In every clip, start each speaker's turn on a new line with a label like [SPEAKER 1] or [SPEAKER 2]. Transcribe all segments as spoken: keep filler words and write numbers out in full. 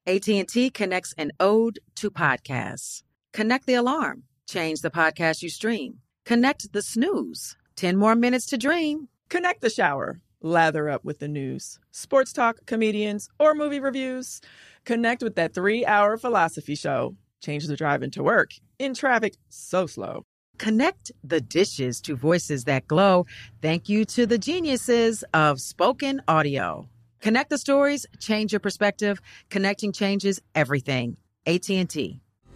[SPEAKER 1] A T and T connects an ode to podcasts. Connect the alarm. Change the podcast you stream. Connect the snooze. ten more minutes to dream.
[SPEAKER 2] Connect the shower. Lather up with the news, sports talk, comedians, or movie reviews. Connect with that three-hour philosophy show. Change the drive into work in traffic so slow.
[SPEAKER 1] Connect the dishes to voices that glow. Thank you to the geniuses of spoken audio. Connect the stories, change your perspective. Connecting changes everything. A T and T.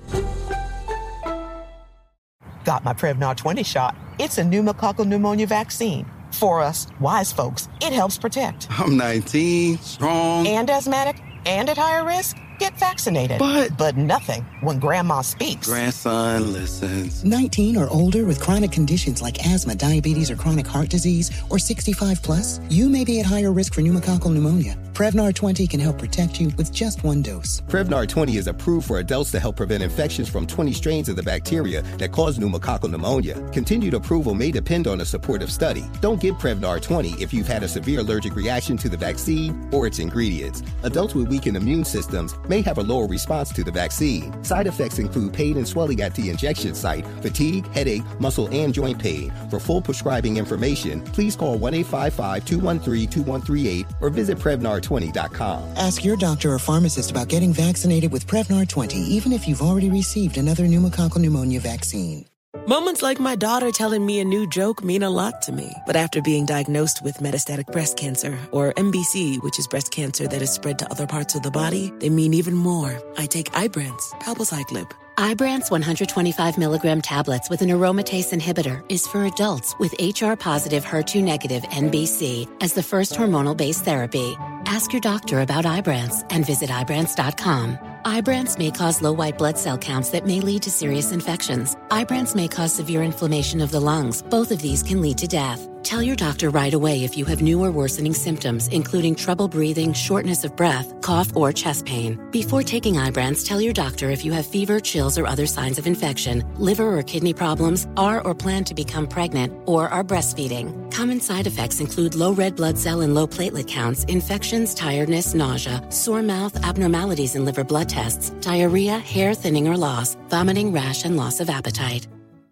[SPEAKER 3] Got my Prevnar twenty shot. It's a pneumococcal pneumonia vaccine. For us, wise folks, it helps protect.
[SPEAKER 4] I'm nineteen, strong.
[SPEAKER 3] And asthmatic, and at higher risk. Get vaccinated.
[SPEAKER 4] But...
[SPEAKER 3] But nothing when Grandma speaks.
[SPEAKER 4] Grandson listens.
[SPEAKER 5] nineteen or older with chronic conditions like asthma, diabetes, or chronic heart disease, or sixty-five plus, you may be at higher risk for pneumococcal pneumonia. Prevnar twenty can help protect you with just one dose.
[SPEAKER 6] Prevnar twenty is approved for adults to help prevent infections from twenty strains of the bacteria that cause pneumococcal pneumonia. Continued approval may depend on a supportive study. Don't get Prevnar twenty if you've had a severe allergic reaction to the vaccine or its ingredients. Adults with weakened immune systems may have a lower response to the vaccine. Side effects include pain and swelling at the injection site, fatigue, headache, muscle, and joint pain. For full prescribing information, please call one eight five five, two one three, two one three eight or visit Prevnar twenty dot com.
[SPEAKER 5] Ask your doctor or pharmacist about getting vaccinated with Prevnar twenty, even if you've already received another pneumococcal pneumonia vaccine.
[SPEAKER 7] Moments like my daughter telling me a new joke mean a lot to me. But after being diagnosed with metastatic breast cancer, or M B C, which is breast cancer that is spread to other parts of the body, they mean even more. I take Ibrance, palbociclib.
[SPEAKER 8] Ibrance one hundred twenty-five milligram tablets with an aromatase inhibitor is for adults with H R-positive, H E R two negative M B C as the first hormonal-based therapy. Ask your doctor about Ibrance and visit Ibrance dot com. Ibrance may cause low white blood cell counts that may lead to serious infections. Ibrance may cause severe inflammation of the lungs. Both of these can lead to death. Tell your doctor right away if you have new or worsening symptoms, including trouble breathing, shortness of breath, cough, or chest pain. Before taking Ibrance, tell your doctor if you have fever, chills, or other signs of infection, liver or kidney problems, are or plan to become pregnant, or are breastfeeding. Common side effects include low red blood cell and low platelet counts, infections, tiredness, nausea, sore mouth, abnormalities in liver blood tests, diarrhea, hair thinning or loss, vomiting, rash, and loss of appetite.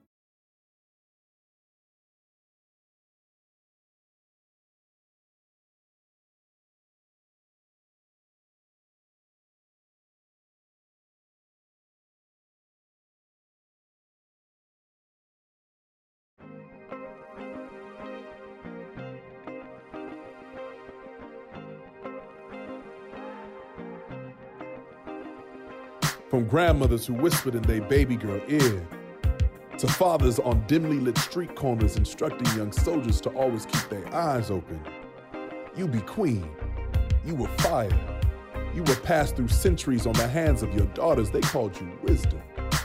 [SPEAKER 9] From grandmothers who whispered in their baby girl ear, to fathers on dimly lit street corners instructing young soldiers to always keep their eyes open. You be queen. You were fire. You were passed through centuries on the hands of your daughters. They called you wisdom.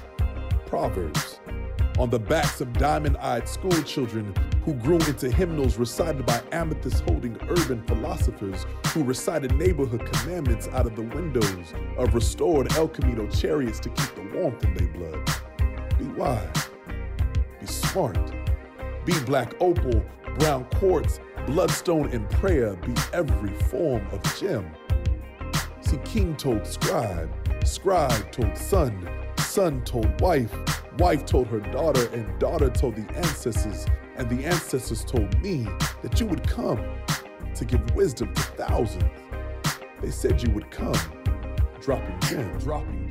[SPEAKER 9] Proverbs. On the backs of diamond-eyed school children who grew into hymnals recited by amethyst-holding urban philosophers who recited neighborhood commandments out of the windows of restored El Camino chariots to keep the warmth in their blood. Be wise. Be smart. Be black opal, brown quartz, bloodstone, and prayer. Be every form of gem. See, king told scribe, scribe told son, son told wife, wife told her daughter, and daughter told the ancestors, and the ancestors told me that you would come to give wisdom to thousands. They said you would come, dropping gem, dropping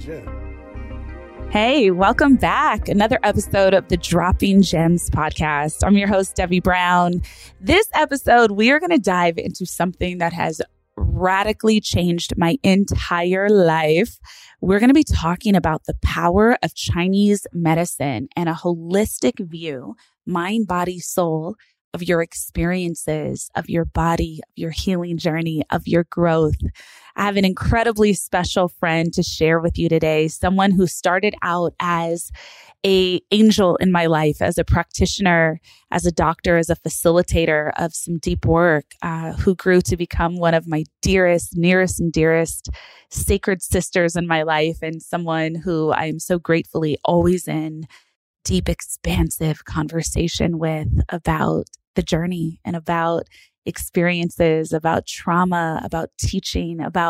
[SPEAKER 9] gem.
[SPEAKER 10] Hey, welcome back. Another episode of the Dropping Gems podcast. I'm your host, Debbie Brown. This episode, we are going to dive into something that has radically changed my entire life. We're going to be talking about the power of Chinese medicine and a holistic view, mind, body, soul, of your experiences, of your body, of your healing journey, of your growth. I have an incredibly special friend to share with you today, someone who started out as a angel in my life, as a practitioner, as a doctor, as a facilitator of some deep work, uh, who grew to become one of my dearest, nearest and dearest sacred sisters in my life, and someone who I am so gratefully always in deep, expansive conversation with about the journey and about experiences, about trauma, about teaching, about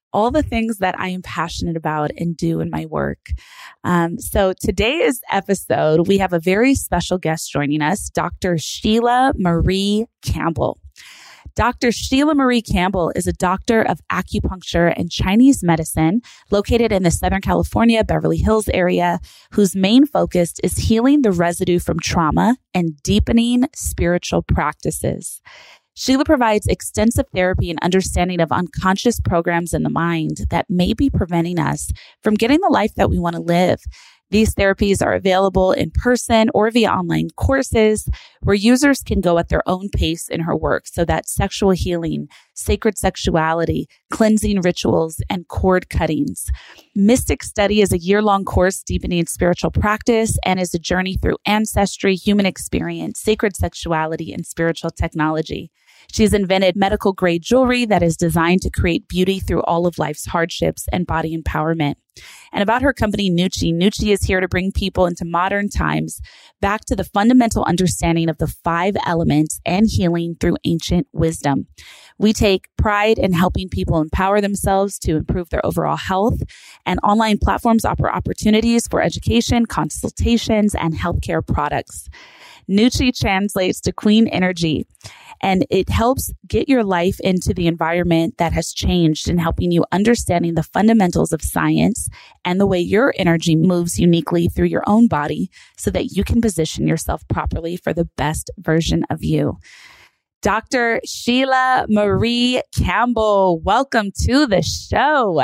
[SPEAKER 10] all the things that I am passionate about and do in my work. Um, so today's episode, we have a very special guest joining us, Doctor Sheila Marie Campbell. Doctor Sheila Marie Campbell is a doctor of acupuncture and Chinese medicine located in the Southern California, Beverly Hills area, whose main focus is healing the residue from trauma and deepening spiritual practices. Sheila provides extensive therapy and understanding of unconscious programs in the mind that may be preventing us from getting the life that we want to live. These therapies are available in person or via online courses where users can go at their own pace in her work so that sexual healing, sacred sexuality, cleansing rituals, and cord cuttings. Mystic Study is a year-long course deepening spiritual practice and is a journey through ancestry, human experience, sacred sexuality, and spiritual technology. She's invented medical grade jewelry that is designed to create beauty through all of life's hardships and body empowerment. And about her company, Nuchi, Nuchi is here to bring people into modern times back to the fundamental understanding of the five elements and healing through ancient wisdom. We take pride in helping people empower themselves to improve their overall health, and online platforms offer opportunities for education, consultations, and healthcare products. Nuchi translates to queen energy, and it helps get your life into the environment that has changed and helping you understanding the fundamentals of science and the way your energy moves uniquely through your own body so that you can position yourself properly for the best version of you. Doctor Sheila Marie Campbell, welcome to the show.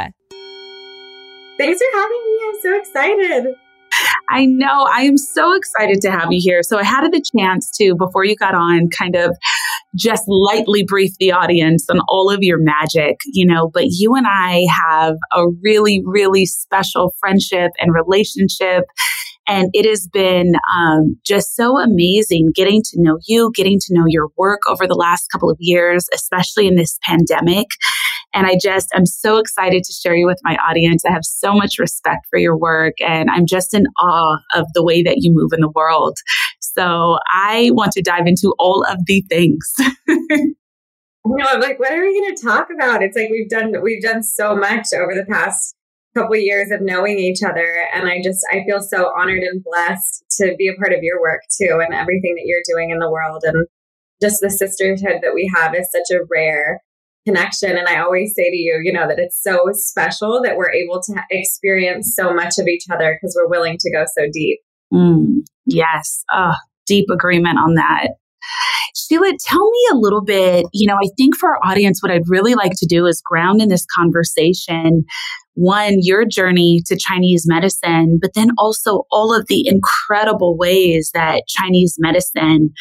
[SPEAKER 11] Thanks for having me. I'm so excited.
[SPEAKER 10] I know. I am so excited to have you here. So I had the chance to, before you got on, kind of just lightly brief the audience on all of your magic, you know, but you and I have a really, really special friendship and relationship. And it has been um, just so amazing getting to know you, getting to know your work over the last couple of years, especially in this pandemic. And I just, I'm so excited to share you with my audience. I have so much respect for your work, and I'm just in awe of the way that you move in the world. So I want to dive into all of the things.
[SPEAKER 11] No, I'm like, what are we going to talk about? It's like we've done we've done so much over the past couple of years of knowing each other, and I just I feel so honored and blessed to be a part of your work too, and everything that you're doing in the world, and just the sisterhood that we have is such a rare connection. And I always say to you, you know, that it's so special that we're able to experience so much of each other because we're willing to go so deep.
[SPEAKER 10] Mm, yes. Oh, deep agreement on that. Sheila, tell me a little bit, you know, I think for our audience, what I'd really like to do is ground in this conversation, one, your journey to Chinese medicine, but then also all of the incredible ways that Chinese medicine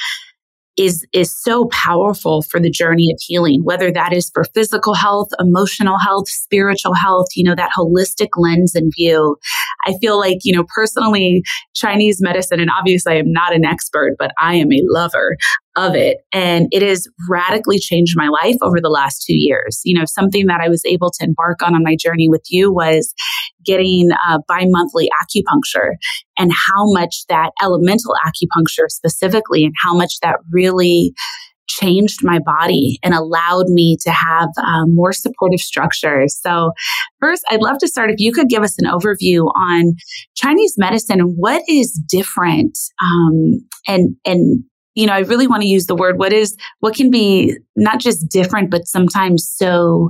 [SPEAKER 10] is is so powerful for the journey of healing, whether that is for physical health, emotional health, spiritual health, you know, that holistic lens and view. I feel like, you know, personally, Chinese medicine, and obviously I am not an expert, but I am a lover of it. And it has radically changed my life over the last two years. You know, something that I was able to embark on on my journey with you was getting uh, bi-monthly acupuncture, and how much that elemental acupuncture specifically, and how much that really changed my body and allowed me to have um, more supportive structures. So first, I'd love to start if you could give us an overview on Chinese medicine and what is different. Um, and, and, you know, I really want to use the word, what is, what can be not just different, but sometimes so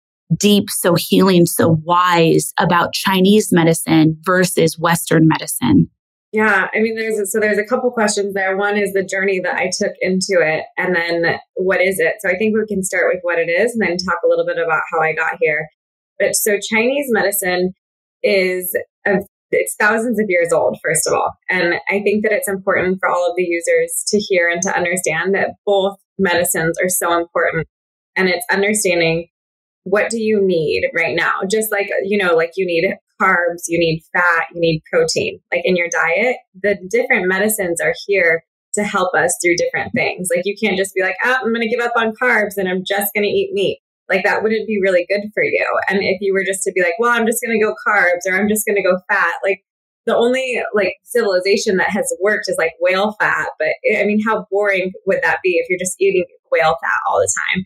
[SPEAKER 10] deep, so healing, so wise about Chinese medicine versus Western medicine?
[SPEAKER 11] Yeah, I mean, there's a, so there's a couple questions there. One is the journey that I took into it, and then what is it? So I think we can start with what it is, and then talk a little bit about how I got here. But so Chinese medicine is a, it's thousands of years old, first of all, and I think that it's important for all of the users to hear and to understand that both medicines are so important, and it's understanding what do you need right now? Just like, you know, like you need carbs, you need fat, you need protein, like in your diet. The different medicines are here to help us through different things. Like you can't just be like, oh, I'm going to give up on carbs and I'm just going to eat meat. Like that wouldn't be really good for you. And if you were just to be like, well, I'm just going to go carbs or I'm just going to go fat, like the only like civilization that has worked is like whale fat. But I mean, how boring would that be if you're just eating whale fat all the time?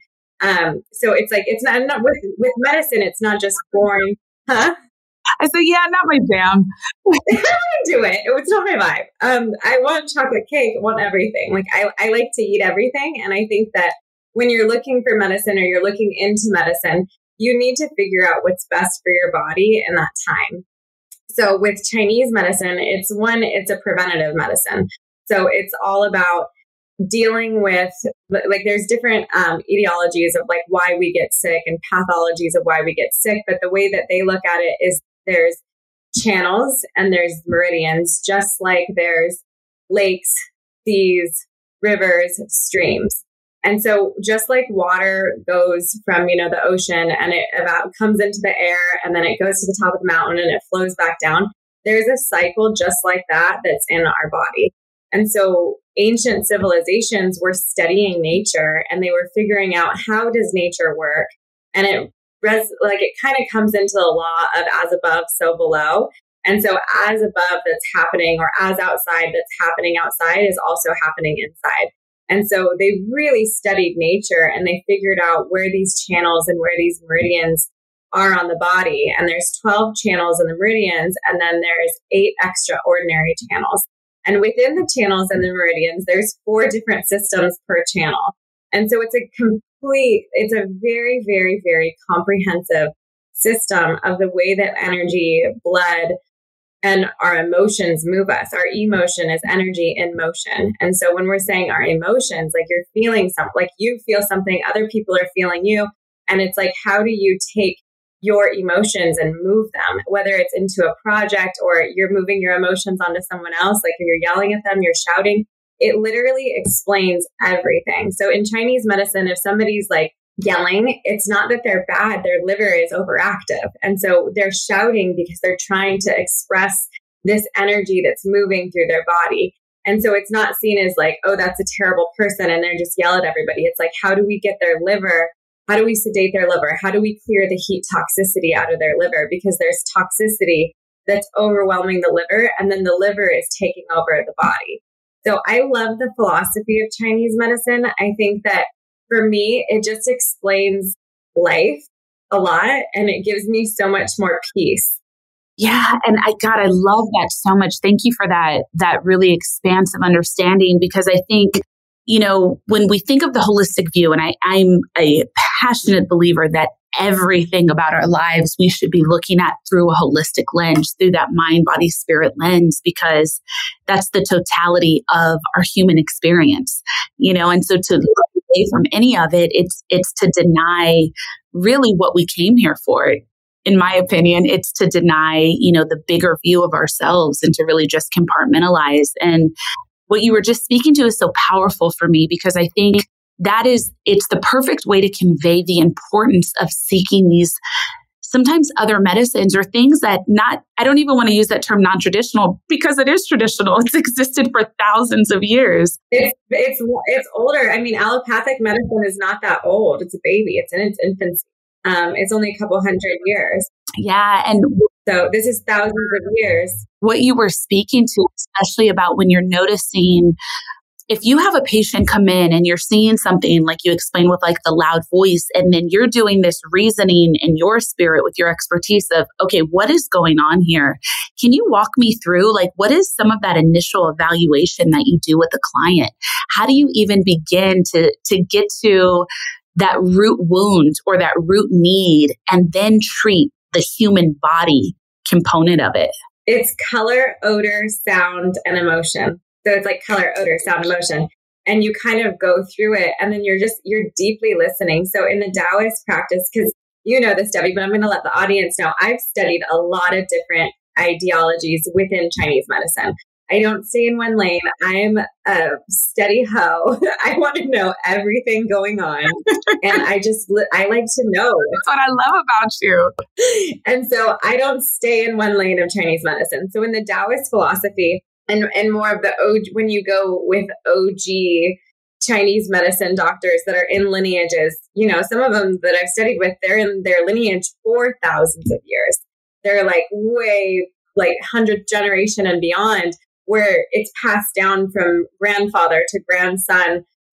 [SPEAKER 11] Um, so it's like, it's not, not with, with medicine, it's not just boring. Huh?
[SPEAKER 10] I said, yeah, not my jam.
[SPEAKER 11] I don't do it. It's not my vibe. Um, I want chocolate cake. I want everything. Like I, I like to eat everything. And I think that when you're looking for medicine or you're looking into medicine, you need to figure out what's best for your body in that time. So with Chinese medicine, it's one, it's a preventative medicine. So it's all about dealing with, like, there's different um, etiologies of like why we get sick and pathologies of why we get sick. But the way that they look at it is there's channels and there's meridians, just like there's lakes, seas, rivers, streams. And so just like water goes from, you know, the ocean and it about comes into the air and then it goes to the top of the mountain and it flows back down, there's a cycle just like that that's in our body. And so ancient civilizations were studying nature and they were figuring out, how does nature work? And it res- like it kind of comes into the law of as above, so below. And so as above that's happening, or as outside that's happening outside, is also happening inside. And so they really studied nature and they figured out where these channels and where these meridians are on the body. And there's twelve channels in the meridians, and then there's eight extraordinary channels. And within the channels and the meridians, there's four different systems per channel. And so it's a complete, it's a very, very, very comprehensive system of the way that energy, blood, and our emotions move us. Our emotion is energy in motion. And so when we're saying our emotions, like you're feeling something, like you feel something, other people are feeling you. And it's like, how do you take your emotions and move them, whether it's into a project or you're moving your emotions onto someone else, like if you're yelling at them, you're shouting, it literally explains everything. So in Chinese medicine, if somebody's like yelling, it's not that they're bad, their liver is overactive. And so they're shouting because they're trying to express this energy that's moving through their body. And so it's not seen as like, oh, that's a terrible person and they're just yell at everybody. It's like, how do we get their liver? How do we sedate their liver? How do we clear the heat toxicity out of their liver? Because there's toxicity that's overwhelming the liver, and then the liver is taking over the body. So I love the philosophy of Chinese medicine. I think that for me, it just explains life a lot, and it gives me so much more peace.
[SPEAKER 10] Yeah. And I, God, I love that so much. Thank you for that, that really expansive understanding, because I think, you know, when we think of the holistic view, and I, I'm a passionate believer that everything about our lives we should be looking at through a holistic lens, through that mind, body, spirit lens, because that's the totality of our human experience, you know, and so to look away from any of it, it's, it's to deny really what we came here for. In my opinion, it's to deny, you know, the bigger view of ourselves and to really just compartmentalize. And what you were just speaking to is so powerful for me, because I think that is, it's the perfect way to convey the importance of seeking these sometimes other medicines or things that not, I don't even want to use that term non-traditional, because it is traditional. It's existed for thousands of years.
[SPEAKER 11] It's, it's, it's older. I mean, allopathic medicine is not that old. It's a baby. It's in its infancy. Um, it's only a couple hundred years.
[SPEAKER 10] Yeah. And
[SPEAKER 11] so this is thousands of years.
[SPEAKER 10] What you were speaking to, especially about when you're noticing, if you have a patient come in and you're seeing something like you explained with like the loud voice, and then you're doing this reasoning in your spirit with your expertise of, okay, what is going on here? Can you walk me through, like, what is some of that initial evaluation that you do with the client? How do you even begin to, to get to that root wound or that root need and then treat the human body component of it?
[SPEAKER 11] It's color, odor, sound, and emotion. So it's like color, odor, sound, emotion. And you kind of go through it, and then you're just, you're deeply listening. So in the Taoist practice, because you know this, Debbie, but I'm going to let the audience know, I've studied a lot of different ideologies within Chinese medicine. I don't stay in one lane. I'm a steady hoe. I want to know everything going on. And I just, I like to know.
[SPEAKER 10] That's what I love about you.
[SPEAKER 11] And so I don't stay in one lane of Chinese medicine. So in the Taoist philosophy, and, and more of the O G, when you go with O G Chinese medicine doctors that are in lineages, you know, some of them that I've studied with, they're in their lineage for thousands of years. They're like way, like hundredth generation and beyond, where it's passed down from grandfather to grandson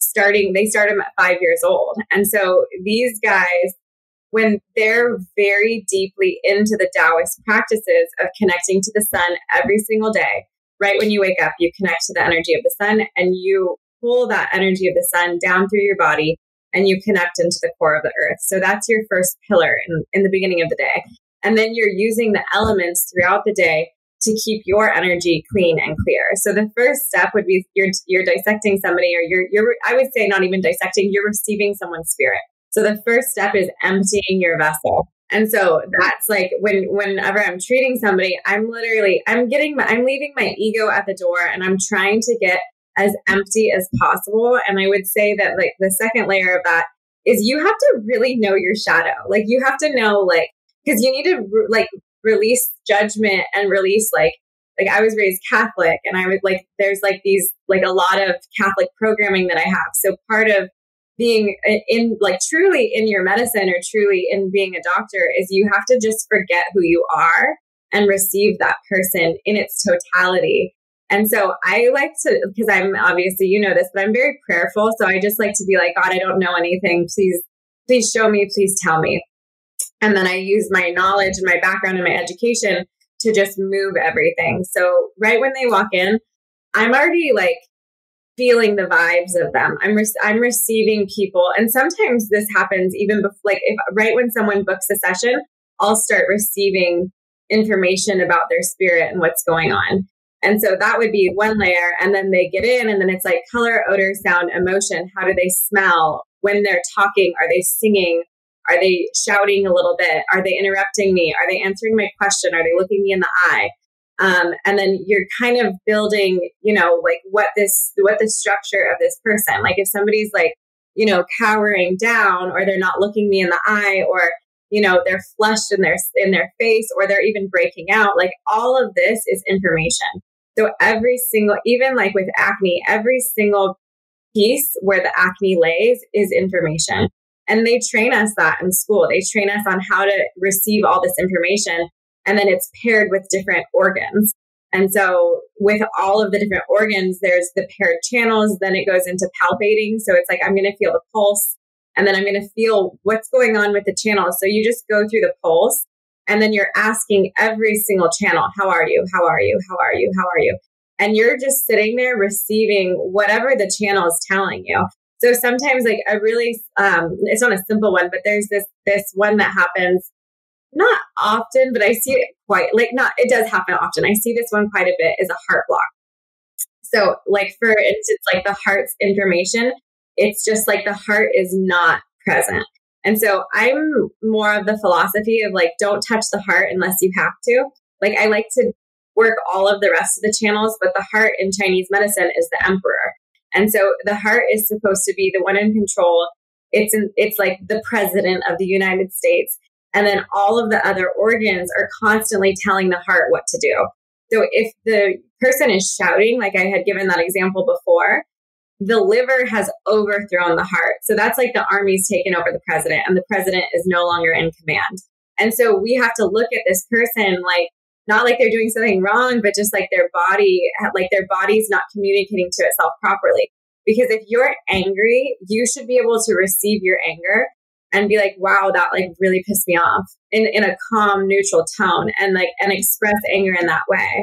[SPEAKER 11] starting, they start them at five years old. And so these guys, when they're very deeply into the Taoist practices of connecting to the sun every single day, right when you wake up, you connect to the energy of the sun and you pull that energy of the sun down through your body and you connect into the core of the earth. So that's your first pillar in, in the beginning of the day. And then you're using the elements throughout the day to keep your energy clean and clear. So the first step would be you're you're dissecting somebody, or you're you're I would say not even dissecting, you're receiving someone's spirit. So the first step is emptying your vessel. And so that's like when whenever I'm treating somebody, I'm literally I'm getting my, I'm leaving my ego at the door and I'm trying to get as empty as possible. And I would say that like the second layer of that is you have to really know your shadow. Like you have to know like because you need to like release judgment and release like, like I was raised Catholic and I would like, there's like these, like a lot of Catholic programming that I have. So part of being in like truly in your medicine or truly in being a doctor is you have to just forget who you are and receive that person in its totality. And so I like to, because I'm obviously, you know this, but I'm very prayerful. So I just like to be like, God, I don't know anything. Please, please show me, please tell me. And then I use my knowledge and my background and my education to just move everything. So right when they walk in, I'm already like feeling the vibes of them. I'm re- I'm receiving people. And sometimes this happens even before, like if right when someone books a session, I'll start receiving information about their spirit and what's going on. And so that would be one layer. And then they get in and then it's like color, odor, sound, emotion. How do they smell? When they're talking, are they singing? Are they shouting a little bit? Are they interrupting me? Are they answering my question? Are they looking me in the eye? Um, and then you're kind of building, you know, like what this, what the structure of this person, like if somebody's like, you know, cowering down or they're not looking me in the eye or, you know, they're flushed in their, in their face or they're even breaking out, like all of this is information. So every single, even like with acne, every single piece where the acne lays is information. And they train us that in school. They train us on how to receive all this information. And then it's paired with different organs. And so with all of the different organs, there's the paired channels. Then it goes into palpating. So it's like, I'm going to feel the pulse. And then I'm going to feel what's going on with the channel. So you just go through the pulse. And then you're asking every single channel, how are you? How are you? How are you? How are you? And you're just sitting there receiving whatever the channel is telling you. So sometimes like a really, um, it's not a simple one, but there's this, this one that happens not often, but I see it quite like not, it does happen often. I see this one quite a bit is a heart block. So like for instance, like the heart's information, it's just like the heart is not present. And so I'm more of the philosophy of like, don't touch the heart unless you have to. Like I like to work all of the rest of the channels, but the heart in Chinese medicine is the emperor. And so the heart is supposed to be the one in control. It's in, it's like the president of the United States. And then all of the other organs are constantly telling the heart what to do. So if the person is shouting, like I had given that example before, the liver has overthrown the heart. So that's like the army's taken over the president and the president is no longer in command. And so we have to look at this person like, not like they're doing something wrong, but just like their body, like their body's not communicating to itself properly. Because if you're angry, you should be able to receive your anger and be like, wow, that like really pissed me off in, in a calm, neutral tone and like, and express anger in that way.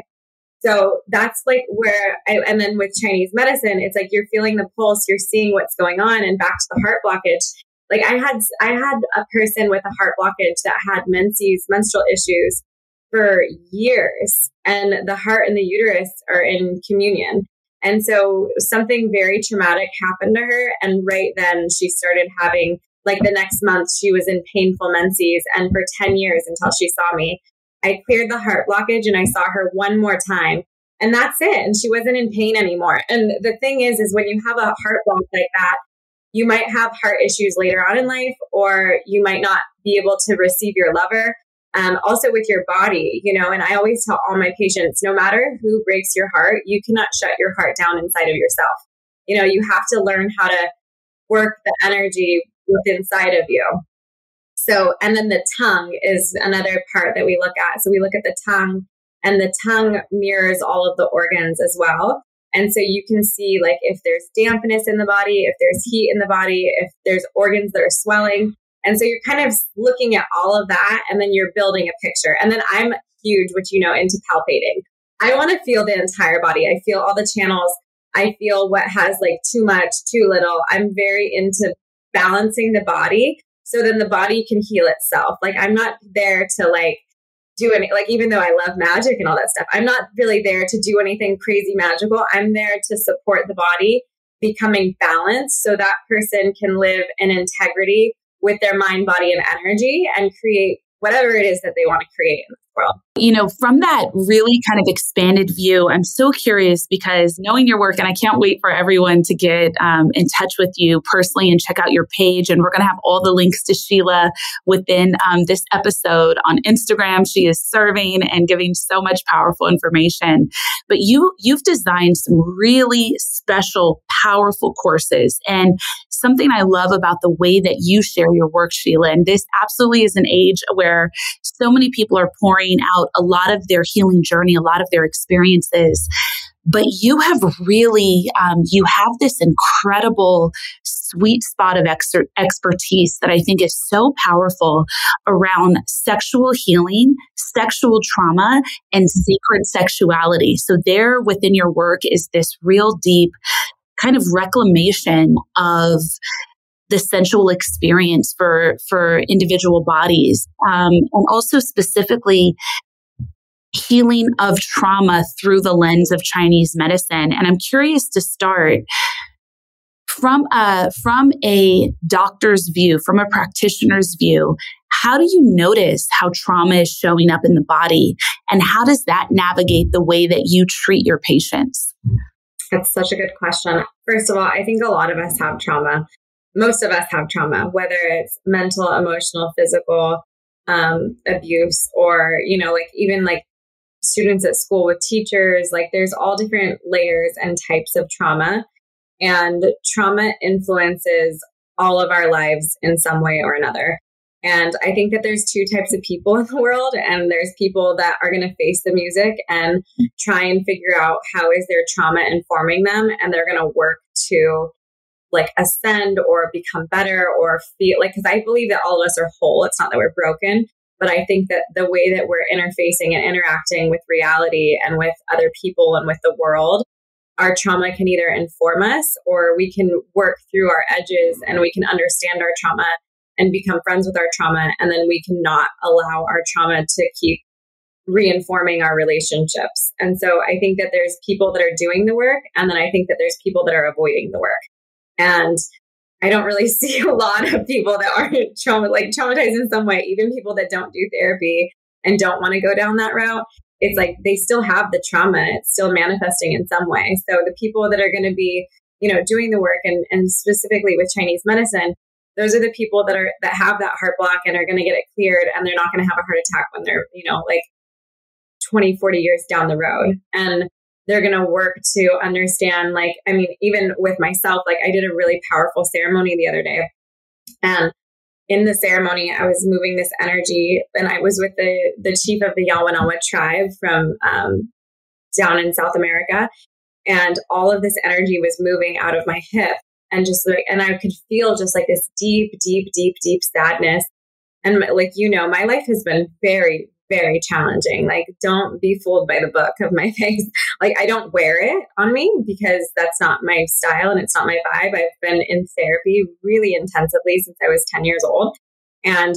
[SPEAKER 11] So that's like where, I, and then with Chinese medicine, it's like, you're feeling the pulse, you're seeing what's going on. And back to the heart blockage. Like I had, I had a person with a heart blockage that had menses, menstrual issues for years, and the heart and the uterus are in communion. And so something very traumatic happened to her. And right then she started having, like the next month, she was in painful menses. And for ten years until she saw me, I cleared the heart blockage and I saw her one more time. And that's it. And she wasn't in pain anymore. And the thing is, is when you have a heart block like that, you might have heart issues later on in life, or you might not be able to receive your lover. Um, also with your body, you know, and I always tell all my patients, no matter who breaks your heart, you cannot shut your heart down inside of yourself. You know, you have to learn how to work the energy within inside of you. So, and then the tongue is another part that we look at. So we look at the tongue, and the tongue mirrors all of the organs as well. And so you can see like if there's dampness in the body, if there's heat in the body, if there's organs that are swelling. And so you're kind of looking at all of that, and then you're building a picture. And then I'm huge, which you know, into palpating. I want to feel the entire body. I feel all the channels. I feel what has like too much, too little. I'm very into balancing the body so then the body can heal itself. Like I'm not there to like do any, like even though I love magic and all that stuff, I'm not really there to do anything crazy magical. I'm there to support the body becoming balanced so that person can live in integrity with their mind, body, and energy and create whatever it is that they want to create in this world.
[SPEAKER 10] You know, from that really kind of expanded view, I'm so curious because knowing your work, and I can't wait for everyone to get um, in touch with you personally and check out your page. And we're going to have all the links to Sheila within um, this episode on Instagram. She is serving and giving so much powerful information. But you, you've designed some really special, powerful courses. And something I love about the way that you share your work, Sheila, and this absolutely is an age where so many people are pouring out a lot of their healing journey, a lot of their experiences. But you have really, um, you have this incredible sweet spot of ex- expertise that I think is so powerful around sexual healing, sexual trauma, and sacred sexuality. So there within your work is this real deep kind of reclamation of the sensual experience for, for individual bodies. Um, and also specifically healing of trauma through the lens of Chinese medicine. And I'm curious to start from a, from a doctor's view, from a practitioner's view, how do you notice how trauma is showing up in the body? And how does that navigate the way that you treat your patients?
[SPEAKER 11] That's such a good question. First of all, I think a lot of us have trauma. Most of us have trauma, whether it's mental, emotional, physical um, abuse, or, you know, like even like students at school with teachers, like there's all different layers and types of trauma. And trauma influences all of our lives in some way or another. And I think that there's two types of people in the world, and there's people that are going to face the music and try and figure out how is their trauma informing them, and they're going to work to like ascend or become better or feel like, because I believe that all of us are whole. It's not that we're broken, but I think that the way that we're interfacing and interacting with reality and with other people and with the world, our trauma can either inform us, or we can work through our edges and we can understand our trauma and become friends with our trauma. And then we cannot allow our trauma to keep reinforming our relationships. And so I think that there's people that are doing the work, and then I think that there's people that are avoiding the work. And I don't really see a lot of people that are trauma, like traumatized in some way, even people that don't do therapy and don't want to go down that route. It's like they still have the trauma. It's still manifesting in some way. So the people that are going to be, you know, doing the work, and, and specifically with Chinese medicine, those are the people that are that have that heart block and are going to get it cleared, and they're not going to have a heart attack when they're, you know, like twenty, forty years down the road. And they're going to work to understand, like, I mean, even with myself, like I did a really powerful ceremony the other day. And in the ceremony, I was moving this energy, and I was with the, the chief of the Yawanawa tribe from um, down in South America. And all of this energy was moving out of my hip. And just like, and I could feel just like this deep, deep, deep, deep sadness. And like, you know, my life has been very, very challenging. Like, don't be fooled by the book of my face. Like, I don't wear it on me because that's not my style and it's not my vibe. I've been in therapy really intensively since I was ten years old. And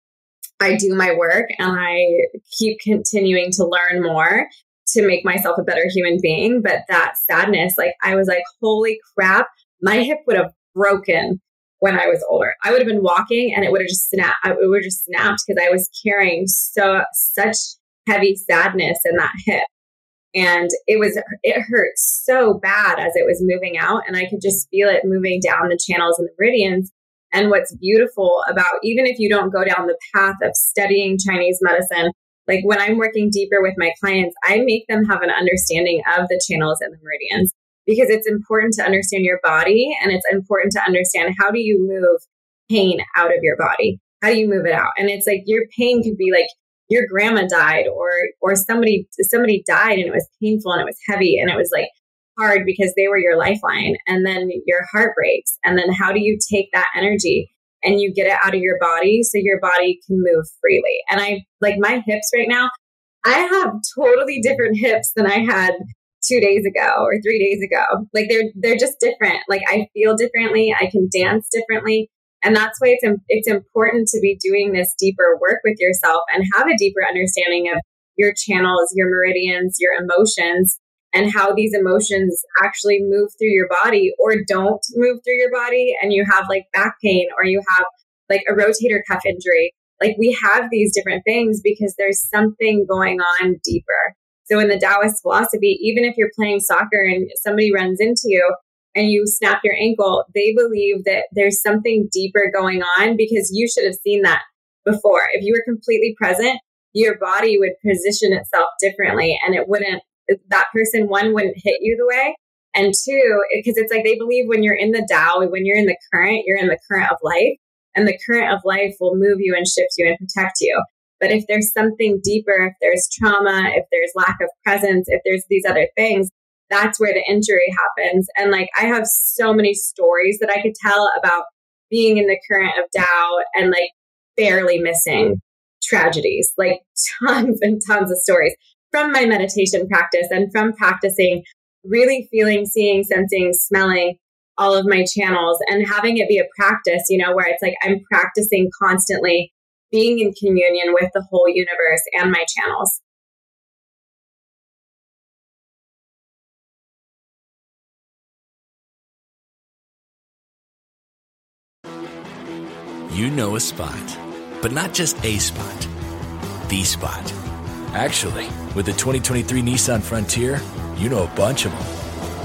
[SPEAKER 11] I do my work and I keep continuing to learn more to make myself a better human being. But that sadness, like, I was like, holy crap, my hip would have broken when I was older. I would have been walking and it would have just snapped. It would have just snapped because I was carrying so such heavy sadness in that hip. And it was, it hurt so bad as it was moving out, and I could just feel it moving down the channels and the meridians. And what's beautiful about, even if you don't go down the path of studying Chinese medicine, like when I'm working deeper with my clients, I make them have an understanding of the channels and the meridians, because it's important to understand your body, and it's important to understand how do you move pain out of your body? How do you move it out? And it's like your pain could be like your grandma died, or or somebody somebody died and it was painful and it was heavy and it was like hard because they were your lifeline, and then your heart breaks. And then how do you take that energy and you get it out of your body so your body can move freely? And I like my hips right now, I have totally different hips than I had two days ago or three days ago. Like they're, they're just different. Like I feel differently. I can dance differently. And that's why it's, it's important to be doing this deeper work with yourself and have a deeper understanding of your channels, your meridians, your emotions, and how these emotions actually move through your body or don't move through your body. And you have like back pain, or you have like a rotator cuff injury. Like we have these different things because there's something going on deeper. So in the Taoist philosophy, even if you're playing soccer and somebody runs into you and you snap your ankle, they believe that there's something deeper going on because you should have seen that before. If you were completely present, your body would position itself differently, and it wouldn't, that person, one, wouldn't hit you the way. And two, because it's like they believe when you're in the Tao, when you're in the current, you're in the current of life, and the current of life will move you and shift you and protect you. But if there's something deeper, if there's trauma, if there's lack of presence, if there's these other things, that's where the injury happens. And like, I have so many stories that I could tell about being in the current of Tao and like barely missing tragedies, like tons and tons of stories from my meditation practice and from practicing really feeling, seeing, sensing, smelling all of my channels and having it be a practice, you know, where it's like I'm practicing constantly being in communion with the whole universe and my channels.
[SPEAKER 12] You know a spot, but not just a spot, the spot. Actually, with the twenty twenty-three Nissan Frontier, you know a bunch of them.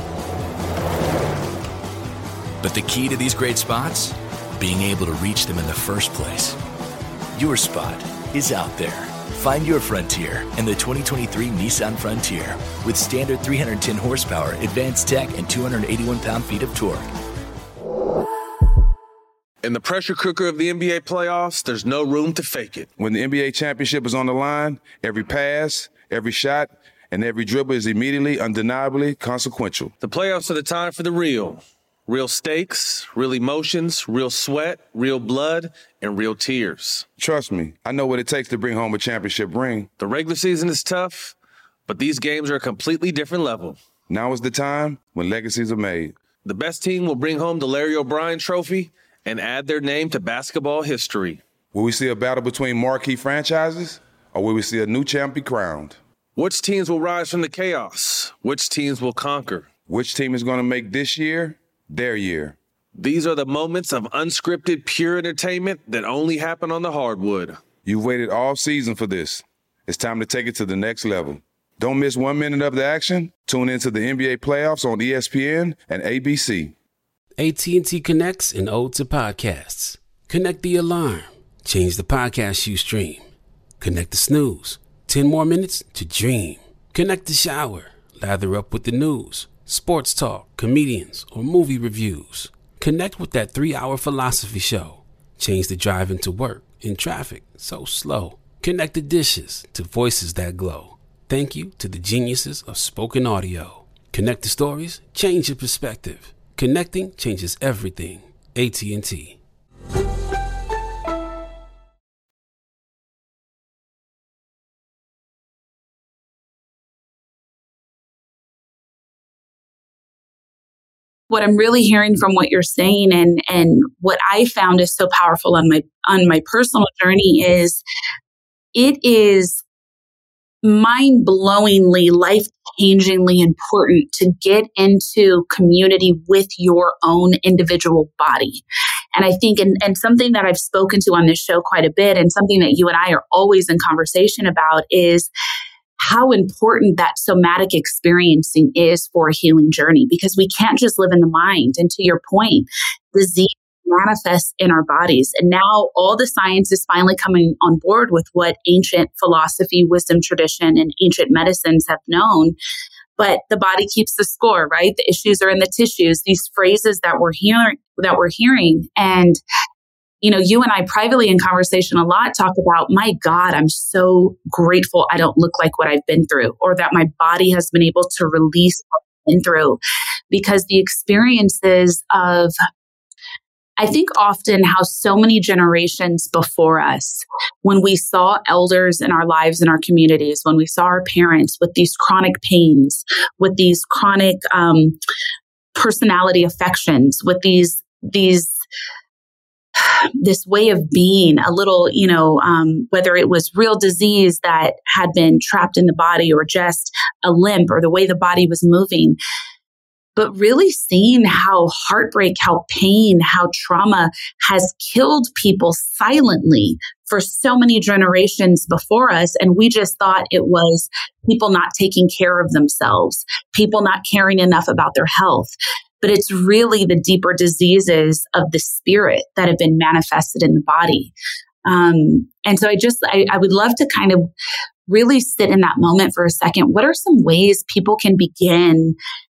[SPEAKER 12] But the key to these great spots? Being able to reach them in the first place. Your spot is out there. Find your Frontier in the twenty twenty-three Nissan Frontier with standard three hundred ten horsepower, advanced tech, and two hundred eighty-one pound-feet of torque.
[SPEAKER 13] In the pressure cooker of the N B A playoffs, there's no room to fake it.
[SPEAKER 14] When the N B A championship is on the line, every pass, every shot, and every dribble is immediately, undeniably consequential.
[SPEAKER 13] The playoffs are the time for the real. Real stakes, real emotions, real sweat, real blood, and real tears.
[SPEAKER 14] Trust me, I know what it takes to bring home a championship ring.
[SPEAKER 13] The regular season is tough, but these games are a completely different level.
[SPEAKER 14] Now is the time when legacies are made.
[SPEAKER 13] The best team will bring home the Larry O'Brien Trophy and add their name to basketball history.
[SPEAKER 14] Will we see a battle between marquee franchises, or will we see a new champ be crowned?
[SPEAKER 13] Which teams will rise from the chaos? Which teams will conquer?
[SPEAKER 14] Which team is going to make this year their year?
[SPEAKER 13] These are the moments of unscripted, pure entertainment that only happen on the hardwood.
[SPEAKER 14] You've waited all season for this. It's time to take it to the next level. Don't miss one minute of the action. Tune into the N B A playoffs on E S P N and A B C.
[SPEAKER 15] A T and T connects an ode to podcasts. Connect the alarm. Change the podcast you stream. Connect the snooze. Ten more minutes to dream. Connect the shower. Lather up with the news, sports talk, comedians, or movie reviews. Connect with that three-hour philosophy show. Change the drive into work in traffic so slow. Connect the dishes to voices that glow. Thank you to the geniuses of spoken audio. Connect the stories. Change your perspective. Connecting changes everything. A T and T.
[SPEAKER 10] What I'm really hearing from what you're saying and and what I found is so powerful on my on my personal journey is it is mind-blowingly, life-changingly important to get into community with your own individual body. And I think, and, and something that I've spoken to on this show quite a bit, and something that you and I are always in conversation about is how important that somatic experiencing is for a healing journey, because we can't just live in the mind. And to your point, disease manifests in our bodies. And now all the science is finally coming on board with what ancient philosophy, wisdom tradition, and ancient medicines have known. But the body keeps the score, right? The issues are in the tissues, these phrases that we're hearing, that we're hearing. And, you know, you and I privately in conversation a lot talk about, my God, I'm so grateful I don't look like what I've been through, or that my body has been able to release been through, because the experiences of, I think often how so many generations before us, when we saw elders in our lives, in our communities, when we saw our parents with these chronic pains, with these chronic um, personality affections, with these, these, this way of being a little, you know, um, whether it was real disease that had been trapped in the body or just a limp or the way the body was moving, but really seeing how heartbreak, how pain, how trauma has killed people silently for so many generations before us. And we just thought it was people not taking care of themselves, people not caring enough about their health. But it's really the deeper diseases of the spirit that have been manifested in the body. Um, and so I just, I, I would love to kind of really sit in that moment for a second. What are some ways people can begin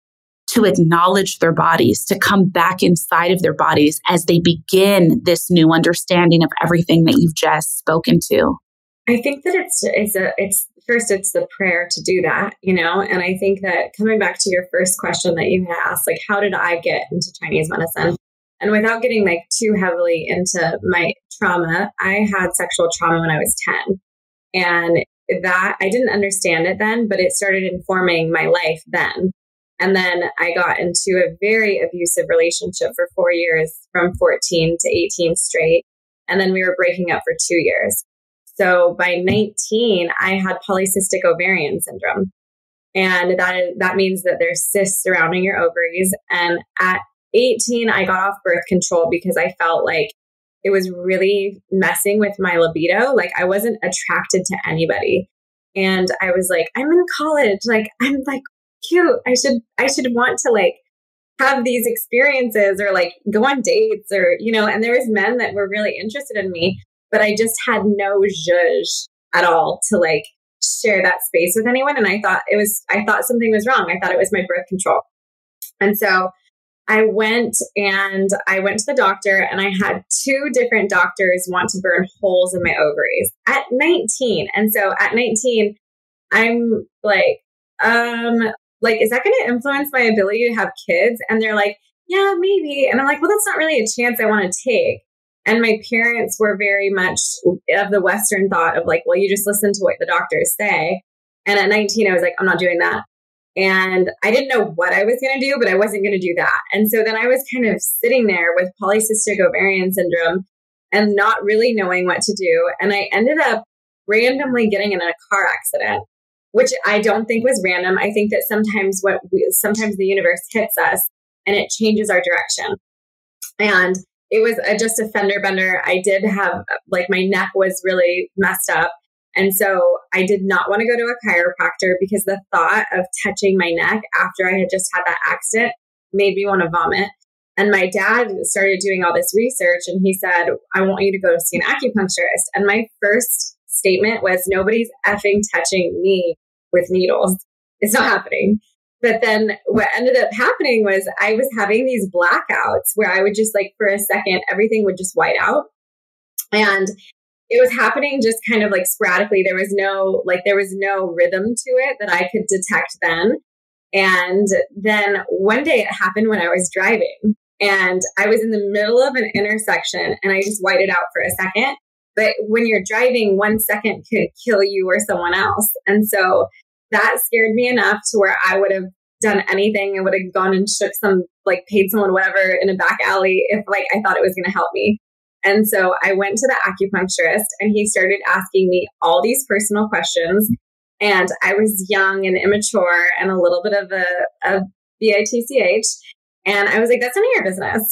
[SPEAKER 10] to acknowledge their bodies, to come back inside of their bodies as they begin this new understanding of everything that you've just spoken to?
[SPEAKER 11] I think that it's, it's a, it's first, it's the prayer to do that, you know, and I think that coming back to your first question that you had asked, like, how did I get into Chinese medicine? And without getting like too heavily into my trauma, I had sexual trauma when I was ten. And that I didn't understand it then, but it started informing my life then. And then I got into a very abusive relationship for four years, from fourteen to eighteen straight. And then we were breaking up for two years. So by nineteen, I had polycystic ovarian syndrome. And that is, that means that there's cysts surrounding your ovaries. And at eighteen, I got off birth control because I felt like it was really messing with my libido. Like I wasn't attracted to anybody. And I was like, I'm in college. Like, I'm like cute. I should, I should want to like have these experiences or like go on dates or, you know, and there was men that were really interested in me. But I just had no zhuzh at all to like share that space with anyone. And I thought it was, I thought something was wrong. I thought it was my birth control. And so I went and I went to the doctor, and I had two different doctors want to burn holes in my ovaries at nineteen. And so at nineteen, I'm like, um, like, is that going to influence my ability to have kids? And they're like, yeah, maybe. And I'm like, well, that's not really a chance I want to take. And my parents were very much of the Western thought of like, well, you just listen to what the doctors say. And at nineteen, I was like, I'm not doing that. And I didn't know what I was going to do, but I wasn't going to do that. And so then I was kind of sitting there with polycystic ovarian syndrome and not really knowing what to do. And I ended up randomly getting in a car accident, which I don't think was random. I think that sometimes what we, sometimes the universe hits us and it changes our direction. And it was a, just a fender bender. I did have, like, my neck was really messed up. And so I did not want to go to a chiropractor because the thought of touching my neck after I had just had that accident made me want to vomit. And my dad started doing all this research and he said, I want you to go see an acupuncturist. And my first statement was, nobody's effing touching me with needles. It's not happening. But then what ended up happening was I was having these blackouts where I would just like, for a second, everything would just white out. And it was happening just kind of like sporadically. There was no, like, there was no rhythm to it that I could detect then. And then one day it happened when I was driving and I was in the middle of an intersection and I just whited out for a second. But when you're driving, one second could kill you or someone else. And so that scared me enough to where I would have done anything. I would have gone and shook some, like paid someone, whatever, in a back alley if like I thought it was going to help me. And so I went to the acupuncturist and he started asking me all these personal questions. And I was young and immature and a little bit of a, a B I T C H. And I was like, that's none of your business.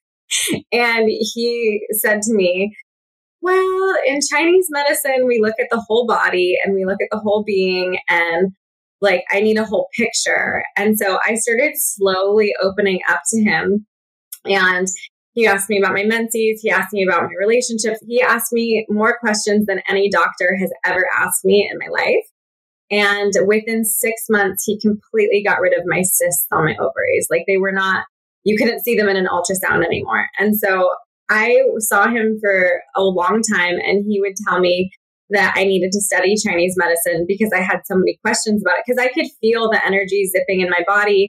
[SPEAKER 11] And he said to me, well, in Chinese medicine, we look at the whole body and we look at the whole being, and like, I need a whole picture. And so I started slowly opening up to him, and he asked me about my menses. He asked me about my relationships. He asked me more questions than any doctor has ever asked me in my life. And within six months, he completely got rid of my cysts on my ovaries. Like, they were not, you couldn't see them in an ultrasound anymore. And so I saw him for a long time, and he would tell me that I needed to study Chinese medicine because I had so many questions about it, because I could feel the energy zipping in my body.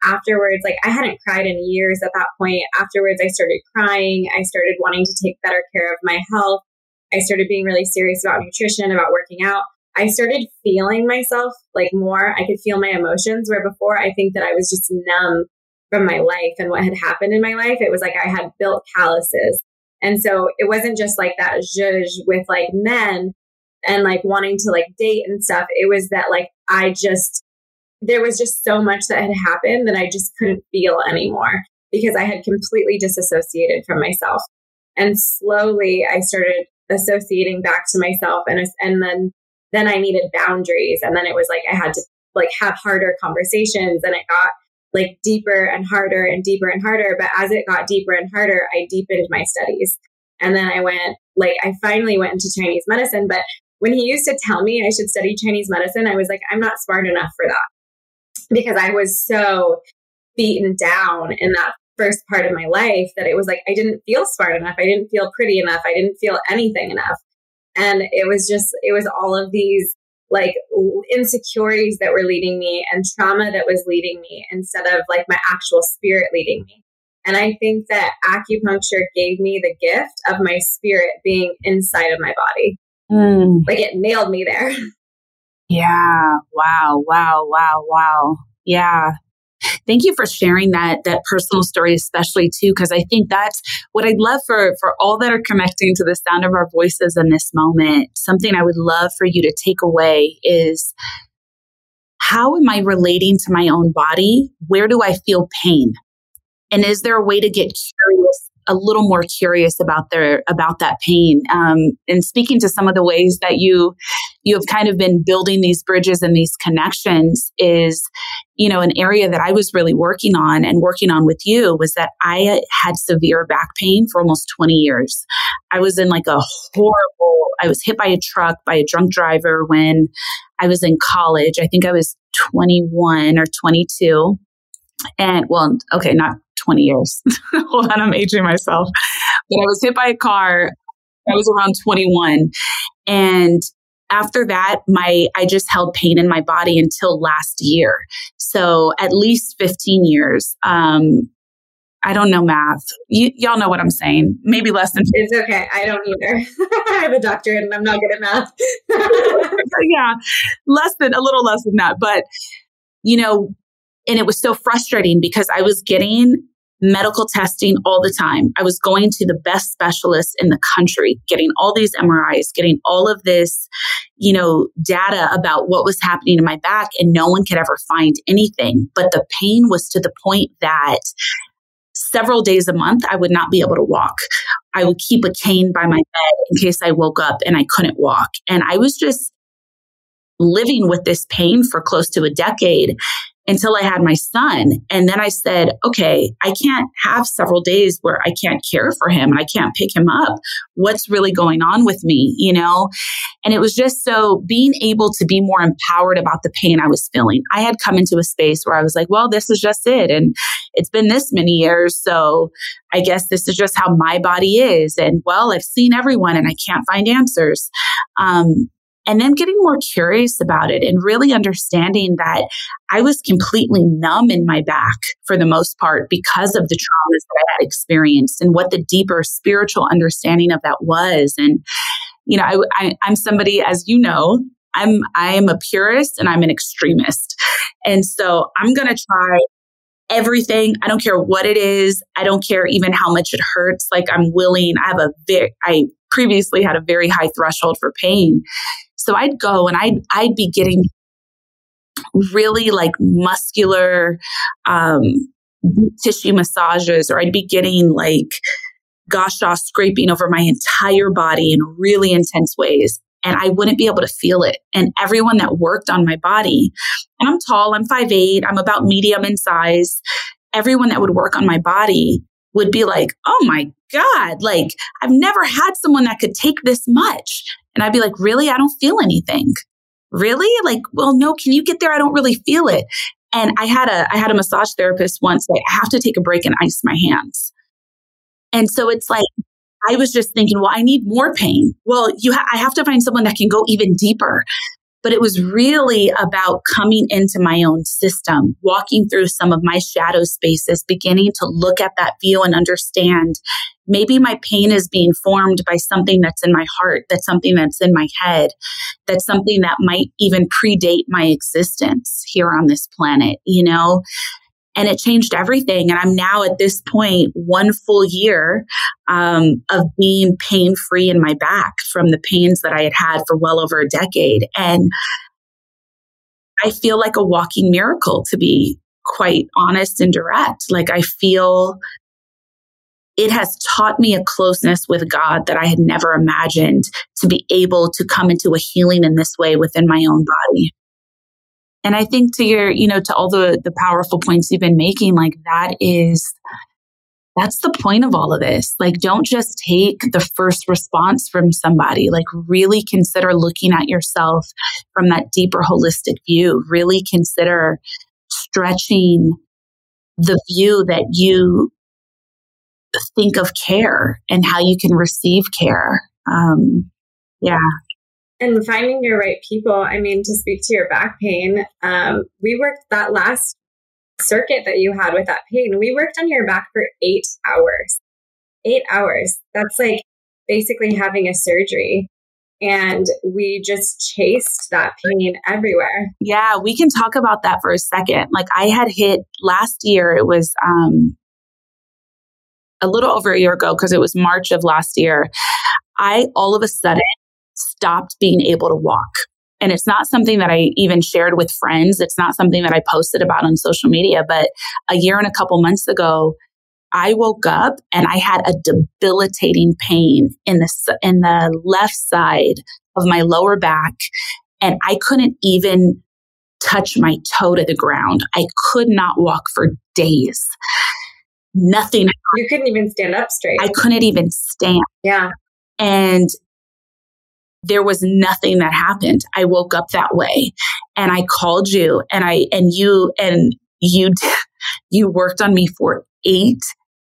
[SPEAKER 11] afterwards, like I hadn't cried in years at that point. Afterwards, I started crying. I started wanting to take better care of my health. I started being really serious about nutrition, about working out. I started feeling myself like more. I could feel my emotions, where before I think that I was just numb from my life and what had happened in my life. It was like I had built calluses. And so it wasn't just like that zhuzh with like men and like wanting to like date and stuff. It was that like I just, there was just so much that had happened that I just couldn't feel anymore because I had completely disassociated from myself. And slowly I started associating back to myself, and and then then I needed boundaries, and then it was like I had to like have harder conversations, and it got like deeper and harder and deeper and harder. But as it got deeper and harder, I deepened my studies, and then I went like I finally went into Chinese medicine. But when he used to tell me I should study Chinese medicine, I was like, I'm not smart enough for that, because I was so beaten down in that first part of my life that it was like I didn't feel smart enough. I didn't feel pretty enough. I didn't feel anything enough. And it was just, it was all of these like insecurities that were leading me and trauma that was leading me instead of like my actual spirit leading me. And I think that acupuncture gave me the gift of my spirit being inside of my body. Mm. Like it nailed me there.
[SPEAKER 10] Yeah. Wow. Wow. Wow. Wow. Yeah. Thank you for sharing that that personal story, especially too, because I think that's what I'd love for for all that are connecting to the sound of our voices in this moment. Something I would love for you to take away is, how am I relating to my own body? Where do I feel pain? And is there a way to get curious, a little more curious about their about that pain? Um, and speaking to some of the ways that you you have kind of been building these bridges and these connections is, you know, an area that I was really working on and working on with you was that I had severe back pain for almost twenty years. I was in like a horrible, I was hit by a truck by a drunk driver when I was in college. I think I was twenty-one or twenty-two. And well, okay, not twenty years. Hold on, I'm aging myself. But I was hit by a car. I was around twenty-one. And after that, my I just held pain in my body until last year. So at least fifteen years. Um, I don't know math. Y- y'all know what I'm saying. Maybe less than.
[SPEAKER 11] It's okay. I don't either. I have a doctorate and I'm not good at math.
[SPEAKER 10] Yeah, less than, a little less than that. But, you know, and it was so frustrating because I was getting medical testing all the time. I was going to the best specialists in the country, getting all these M R Is, getting all of this, you know, data about what was happening in my back, and no one could ever find anything. But the pain was to the point that several days a month, I would not be able to walk. I would keep a cane by my bed in case I woke up and I couldn't walk. And I was just living with this pain for close to a decade until I had my son. And then I said, okay, I can't have several days where I can't care for him and I can't pick him up. What's really going on with me, you know? And it was just so being able to be more empowered about the pain I was feeling. I had come into a space where I was like, well, this is just it. And it's been this many years. So I guess this is just how my body is. And well, I've seen everyone and I can't find answers. Um, And then getting more curious about it and really understanding that I was completely numb in my back for the most part because of the traumas that I had experienced and what the deeper spiritual understanding of that was. And, you know, I, I, I'm somebody, as you know, I'm, I am a purist and I'm an extremist. And so I'm going to try everything. I don't care what it is. I don't care even how much it hurts. Like I'm willing, I have a very, I previously had a very high threshold for pain. So I'd go and I'd, I'd be getting really like muscular um, tissue massages, or I'd be getting like gua sha scraping over my entire body in really intense ways. And I wouldn't be able to feel it. And everyone that worked on my body, and I'm tall, I'm five eight, I'm about medium in size. Everyone that would work on my body would be like, oh my God, like I've never had someone that could take this much. And I'd be like, really? I don't feel anything. Really? Like, well, no, can you get there? I don't really feel it. And I had a, I had a massage therapist once say, I have to take a break and ice my hands. And so it's like, I was just thinking, well, I need more pain. Well, you ha- I have to find someone that can go even deeper. But it was really about coming into my own system, walking through some of my shadow spaces, beginning to look at that view and understand maybe my pain is being formed by something that's in my heart, that's something that's in my head, that's something that might even predate my existence here on this planet, you know? And it changed everything. And I'm now at this point, one full year um, of being pain-free in my back from the pains that I had had for well over a decade. And I feel like a walking miracle, to be quite honest and direct. Like I feel it has taught me a closeness with God that I had never imagined, to be able to come into a healing in this way within my own body. And I think to your, you know, to all the, the powerful points you've been making, like that is, that's the point of all of this. Like, don't just take the first response from somebody, like really consider looking at yourself from that deeper holistic view, really consider stretching the view that you think of care and how you can receive care. Um, yeah.
[SPEAKER 11] And finding your right people. I mean, to speak to your back pain, um, we worked that last circuit that you had with that pain. We worked on your back for eight hours. Eight hours. That's like basically having a surgery. And we just chased that pain everywhere.
[SPEAKER 10] Yeah, we can talk about that for a second. Like I had hit last year, it was um, a little over a year ago because it was March of last year. I all of a sudden stopped being able to walk. And it's not something that I even shared with friends. It's not something that I posted about on social media. But a year and a couple months ago, I woke up and I had a debilitating pain in the, in the left side of my lower back. And I couldn't even touch my toe to the ground. I could not walk for days. Nothing.
[SPEAKER 11] You couldn't even stand up straight.
[SPEAKER 10] I couldn't even stand.
[SPEAKER 11] Yeah.
[SPEAKER 10] And there was nothing that happened. I woke up that way and I called you and I, and you, and you, you worked on me for eight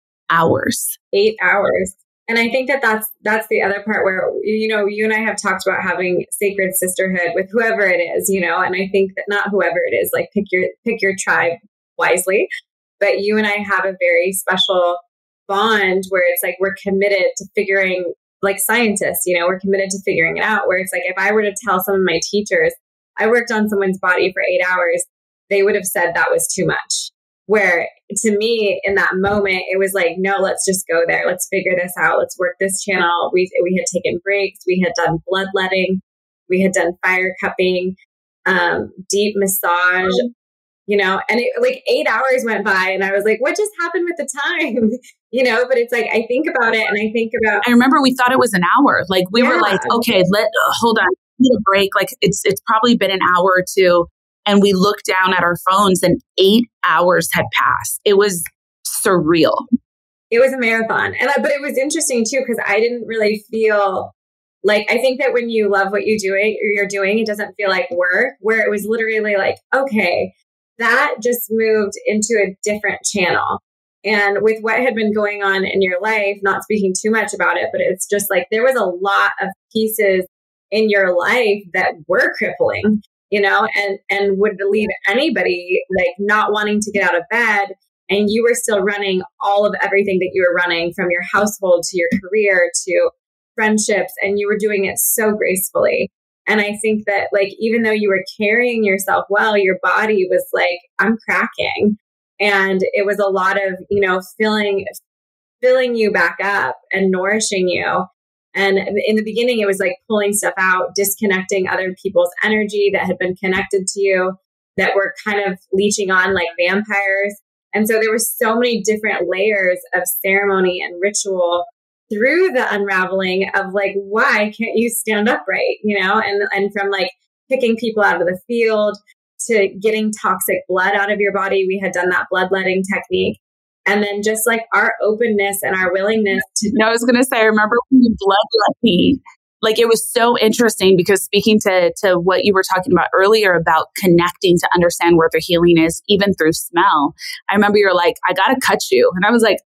[SPEAKER 10] hours.
[SPEAKER 11] Eight hours. And I think that that's, that's the other part where, you know, you and I have talked about having sacred sisterhood with whoever it is, you know, and I think that not whoever it is, like pick your, pick your tribe wisely, but you and I have a very special bond where it's like, we're committed to figuring, like scientists, you know, we're committed to figuring it out, where it's like, if I were to tell some of my teachers, I worked on someone's body for eight hours, they would have said that was too much. Where to me in that moment, it was like, no, let's just go there. Let's figure this out. Let's work this channel. We, we had taken breaks. We had done bloodletting. We had done fire cupping, um, deep massage, you know, and it, like eight hours went by and I was like, what just happened with the time? You know, but it's like, I think about it and I think about.
[SPEAKER 10] I remember we thought it was an hour. Like we yeah. were like, okay, let, uh, hold on, need a break. Like it's, it's probably been an hour or two. And we looked down at our phones and eight hours had passed. It was surreal.
[SPEAKER 11] It was a marathon. And I, but it was interesting too, because I didn't really feel like, I think that when you love what you're doing, or you're doing, it doesn't feel like work, where it was literally like, okay, that just moved into a different channel. And with what had been going on in your life, not speaking too much about it, but it's just like, there was a lot of pieces in your life that were crippling, you know, and, and would leave anybody like not wanting to get out of bed. And you were still running all of everything that you were running, from your household to your career to friendships. And you were doing it so gracefully. And I think that like, even though you were carrying yourself well, your body was like, I'm cracking. And it was a lot of, you know, filling, filling you back up and nourishing you. And in the beginning, it was like pulling stuff out, disconnecting other people's energy that had been connected to you, that were kind of leeching on like vampires. And so there were so many different layers of ceremony and ritual through the unraveling of like, why can't you stand upright, you know, and, and from like picking people out of the field to getting toxic blood out of your body. We had done that bloodletting technique. And then just like our openness and our willingness to.
[SPEAKER 10] No, I was going to say, I remember when you bloodlet me, like it was so interesting because speaking to, to what you were talking about earlier about connecting to understand where the healing is, even through smell. I remember you're like, I got to cut you. And I was like,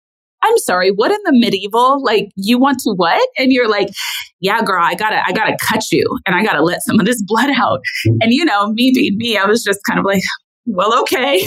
[SPEAKER 10] I'm sorry, what in the medieval? Like, you want to what? And you're like, yeah, girl, I gotta, I gotta cut you and I gotta let some of this blood out. And you know, me being me, I was just kind of like, well, okay,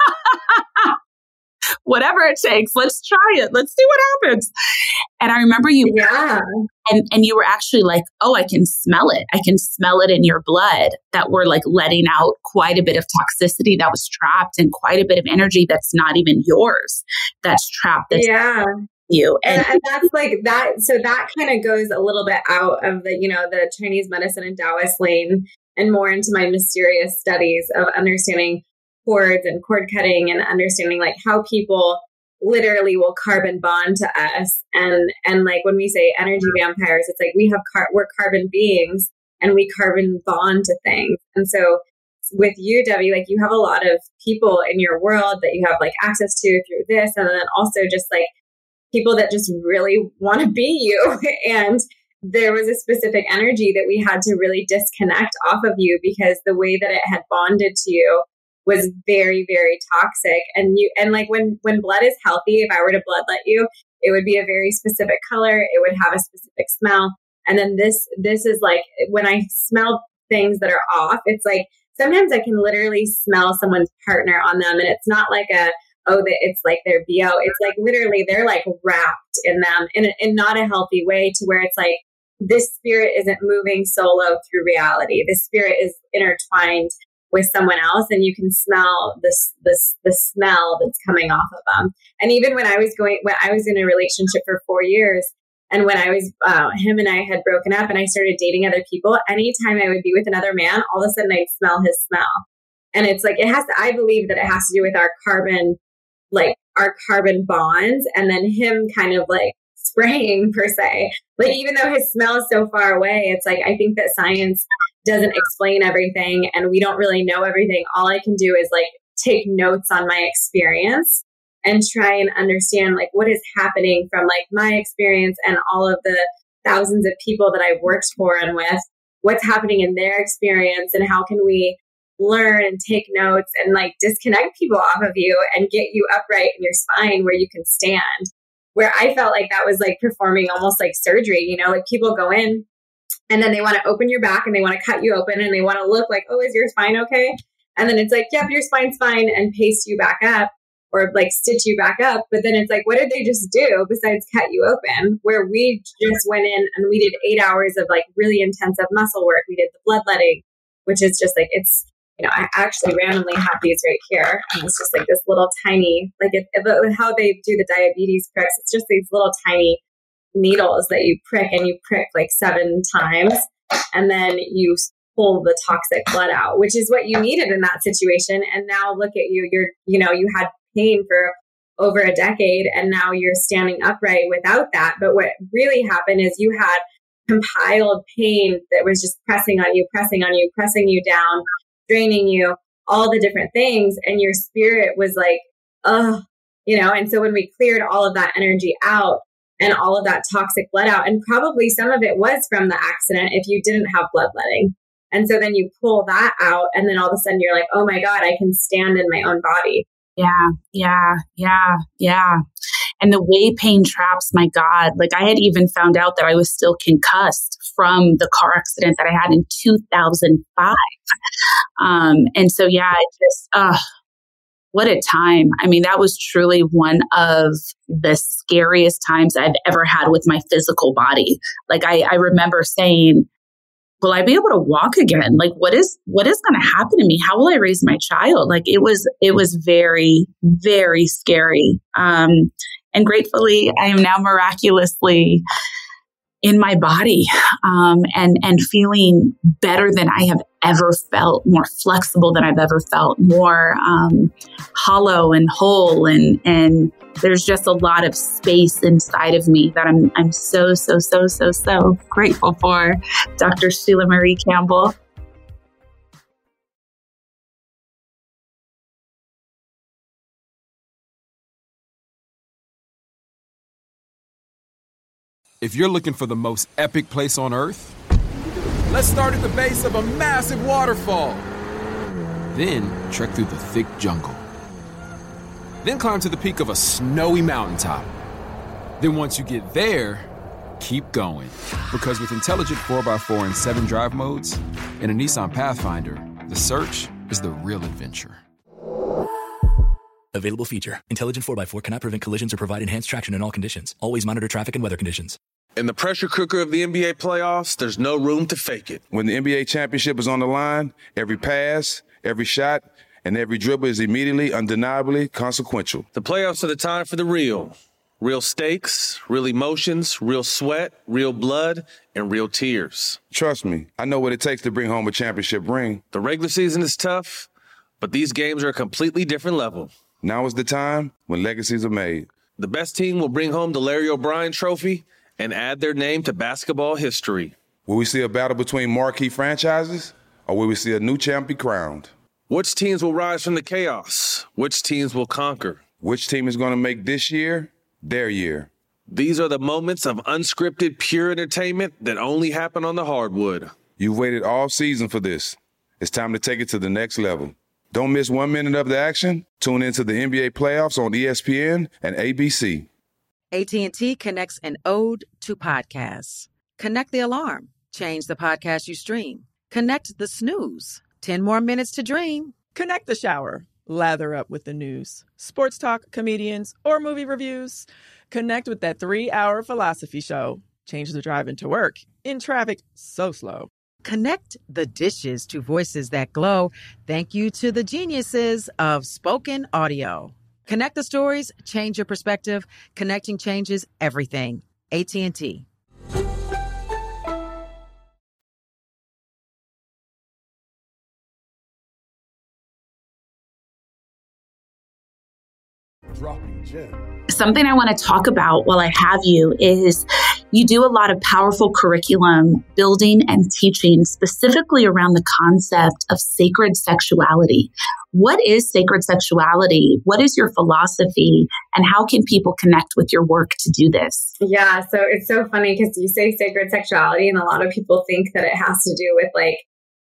[SPEAKER 10] whatever it takes, let's try it. Let's see what happens. And I remember you,
[SPEAKER 11] yeah.
[SPEAKER 10] and, and you were actually like, oh, I can smell it. I can smell it in your blood that we're like letting out quite a bit of toxicity that was trapped and quite a bit of energy that's not even yours. That's trapped. That's
[SPEAKER 11] yeah.
[SPEAKER 10] You.
[SPEAKER 11] And, and, and that's like that. So that kind of goes a little bit out of the, you know, the Chinese medicine and Taoist lane and more into my mysterious studies of understanding cords and cord cutting and understanding like how people literally will carbon bond to us. And, and like when we say energy vampires, it's like we have, car- we're carbon beings and we carbon bond to things. And so with you, Debbie, like you have a lot of people in your world that you have like access to through this. And then also just like people that just really want to be you. And there was a specific energy that we had to really disconnect off of you because the way that it had bonded to you was very, very toxic. And you, and like when, when blood is healthy, if I were to bloodlet you, it would be a very specific color. It would have a specific smell. And then this, this is like, when I smell things that are off, it's like, sometimes I can literally smell someone's partner on them. And it's not like a, oh, that it's like their B O. It's like literally they're like wrapped in them in, in not a healthy way to where it's like, this spirit isn't moving solo through reality. This spirit is intertwined with someone else, and you can smell this, this, the smell that's coming off of them. And even when I was going, when I was in a relationship for four years, and when I was, uh, him and I had broken up, and I started dating other people, anytime I would be with another man, all of a sudden I'd smell his smell. And it's like, it has to, I believe that it has to do with our carbon, like our carbon bonds, and then him kind of like spraying per se. Like, even though his smell is so far away, it's like, I think that science doesn't explain everything and we don't really know everything. All I can do is like take notes on my experience and try and understand like what is happening from like my experience and all of the thousands of people that I've worked for and with, what's happening in their experience and how can we learn and take notes and like disconnect people off of you and get you upright in your spine where you can stand. Where I felt like that was like performing almost like surgery, you know, like people go in and then they want to open your back and they want to cut you open and they want to look like, oh, is your spine okay? And then it's like, yep, your spine's fine, and paste you back up or like stitch you back up. But then it's like, what did they just do besides cut you open? Where we just went in and we did eight hours of like really intensive muscle work. We did the bloodletting, which is just like, it's, you know, I actually randomly have these right here. And it's just like this little tiny, like it, it, how they do the diabetes pricks, it's just these little tiny needles that you prick, and you prick like seven times. And then you pull the toxic blood out, which is what you needed in that situation. And now look at you, you're, you know, you had pain for over a decade and now you're standing upright without that. But what really happened is you had compiled pain that was just pressing on you, pressing on you, pressing you down, draining you, all the different things. And your spirit was like, oh, you know, and so when we cleared all of that energy out and all of that toxic blood out, and probably some of it was from the accident if you didn't have bloodletting. And so then you pull that out and then all of a sudden you're like, oh my God, I can stand in my own body.
[SPEAKER 10] Yeah, yeah, yeah, yeah. And the way pain traps, my God, like I had even found out that I was still concussed from the car accident that I had in two thousand five. Um, and so, yeah, it just, uh, what a time. I mean, that was truly one of the scariest times I've ever had with my physical body. Like I, I remember saying, will I be able to walk again? Like, what is, what is going to happen to me? How will I raise my child? Like it was, it was very, very scary. Um, and gratefully I am now miraculously in my body, um, and, and feeling better than I have ever felt, more flexible than I've ever felt, more, um, hollow and whole. And, and there's just a lot of space inside of me that I'm, I'm so, so, so, so, so grateful for. Doctor Sheila Marie Campbell.
[SPEAKER 16] If you're looking for the most epic place on Earth, let's start at the base of a massive waterfall. Then trek through the thick jungle. Then climb to the peak of a snowy mountaintop. Then once you get there, keep going. Because with intelligent four by four and seven drive modes and a Nissan Pathfinder, the search is the real adventure.
[SPEAKER 12] Available feature. Intelligent four by four cannot prevent collisions or provide enhanced traction in all conditions. Always monitor traffic and weather conditions.
[SPEAKER 13] In the pressure cooker of the N B A playoffs, there's no room to fake it.
[SPEAKER 14] When the N B A championship is on the line, every pass, every shot, and every dribble is immediately, undeniably consequential.
[SPEAKER 13] The playoffs are the time for the real. Real stakes, real emotions, real sweat, real blood, and real tears.
[SPEAKER 14] Trust me, I know what it takes to bring home a championship ring.
[SPEAKER 13] The regular season is tough, but these games are a completely different level.
[SPEAKER 14] Now is the time when legacies are made.
[SPEAKER 13] The best team will bring home the Larry O'Brien Trophy and add their name to basketball history.
[SPEAKER 14] Will we see a battle between marquee franchises, or will we see a new champ be crowned?
[SPEAKER 13] Which teams will rise from the chaos? Which teams will conquer?
[SPEAKER 14] Which team is going to make this year their year?
[SPEAKER 13] These are the moments of unscripted, pure entertainment that only happen on the hardwood.
[SPEAKER 14] You've waited all season for this. It's time to take it to the next level. Don't miss one minute of the action. Tune into the N B A playoffs on E S P N and A B C.
[SPEAKER 1] A T and T connects an ode to podcasts. Connect the alarm. Change the podcast you stream. Connect the snooze. ten more minutes to dream.
[SPEAKER 2] Connect the shower. Lather up with the news, sports talk, comedians, or movie reviews. Connect with that three-hour philosophy show. Change the drive into work in traffic so slow.
[SPEAKER 1] Connect the dishes to voices that glow. Thank you to the geniuses of spoken audio. Connect the stories, change your perspective. Connecting changes everything. A T and T.
[SPEAKER 9] Dropping gems.
[SPEAKER 10] Something I want to talk about while I have you is you do a lot of powerful curriculum building and teaching specifically around the concept of sacred sexuality. What is sacred sexuality? What is your philosophy? And how can people connect with your work to do this?
[SPEAKER 11] Yeah, so it's so funny because you say sacred sexuality and a lot of people think that it has to do with like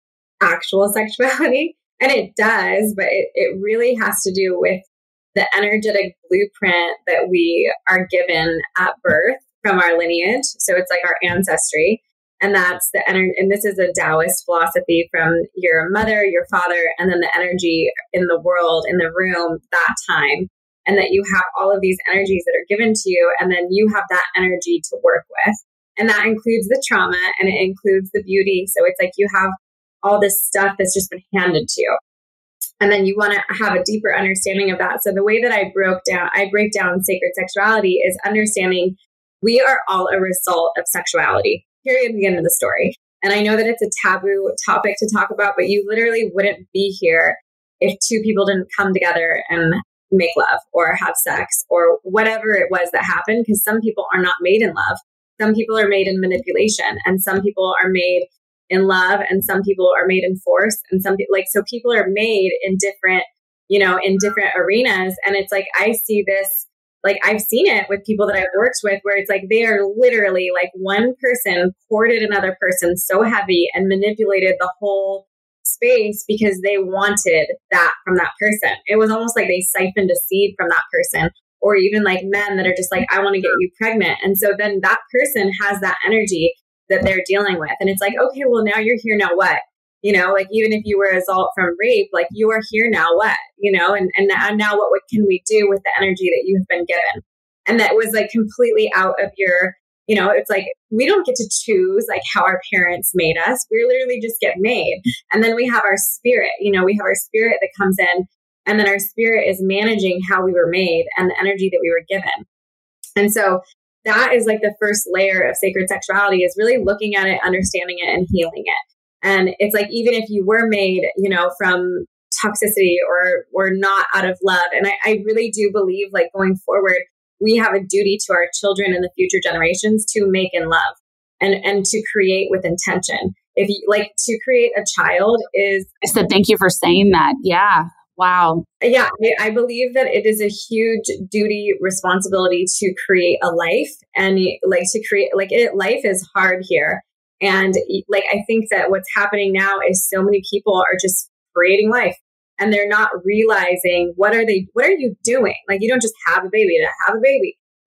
[SPEAKER 11] actual sexuality. And it does, but it, it really has to do with the energetic blueprint that we are given at birth from our lineage. So it's like our ancestry. And that's the energy. And this is a Taoist philosophy from your mother, your father, and then the energy in the world, in the room, that time. And that you have all of these energies that are given to you. And then you have that energy to work with. And that includes the trauma and it includes the beauty. So it's like you have all this stuff that's just been handed to you. And then you want to have a deeper understanding of that. So the way that I broke down, I break down sacred sexuality is understanding we are all a result of sexuality, period, the end of the story. And I know that it's a taboo topic to talk about, but you literally wouldn't be here if two people didn't come together and make love or have sex or whatever it was that happened, because some people are not made in love. Some people are made in manipulation and some people are made in love and some people are made in force and some people like, so people are made in different, you know, in different arenas. And it's like, I see this, like I've seen it with people that I've worked with where it's like, they are literally like one person courted another person so heavy and manipulated the whole space because they wanted that from that person. It was almost like they siphoned a seed from that person, or even like men that are just like, I want to get you pregnant. And so then that person has that energy that they're dealing with. And it's like, okay, well, now you're here. Now what? You know, like even if you were a result from rape, like you are here now, what? You know, and, and now what, what can we do with the energy that you have been given? And that was like completely out of your, you know, it's like, we don't get to choose like how our parents made us. We literally just get made. And then we have our spirit, you know, we have our spirit that comes in, and then our spirit is managing how we were made and the energy that we were given. And so that is like the first layer of sacred sexuality, is really looking at it, understanding it, and healing it. And it's like, even if you were made, you know, from toxicity or or not out of love. And I, I really do believe like going forward, we have a duty to our children and the future generations to make in love and, and to create with intention. If you like to create a child is.
[SPEAKER 10] I said, thank you for saying that. Yeah. Wow.
[SPEAKER 11] Yeah, I believe that it is a huge duty, responsibility to create a life, and like to create, like it, life is hard here. And like, I think that what's happening now is so many people are just creating life and they're not realizing what are they, what are you doing? Like, you don't just have a baby to have a baby.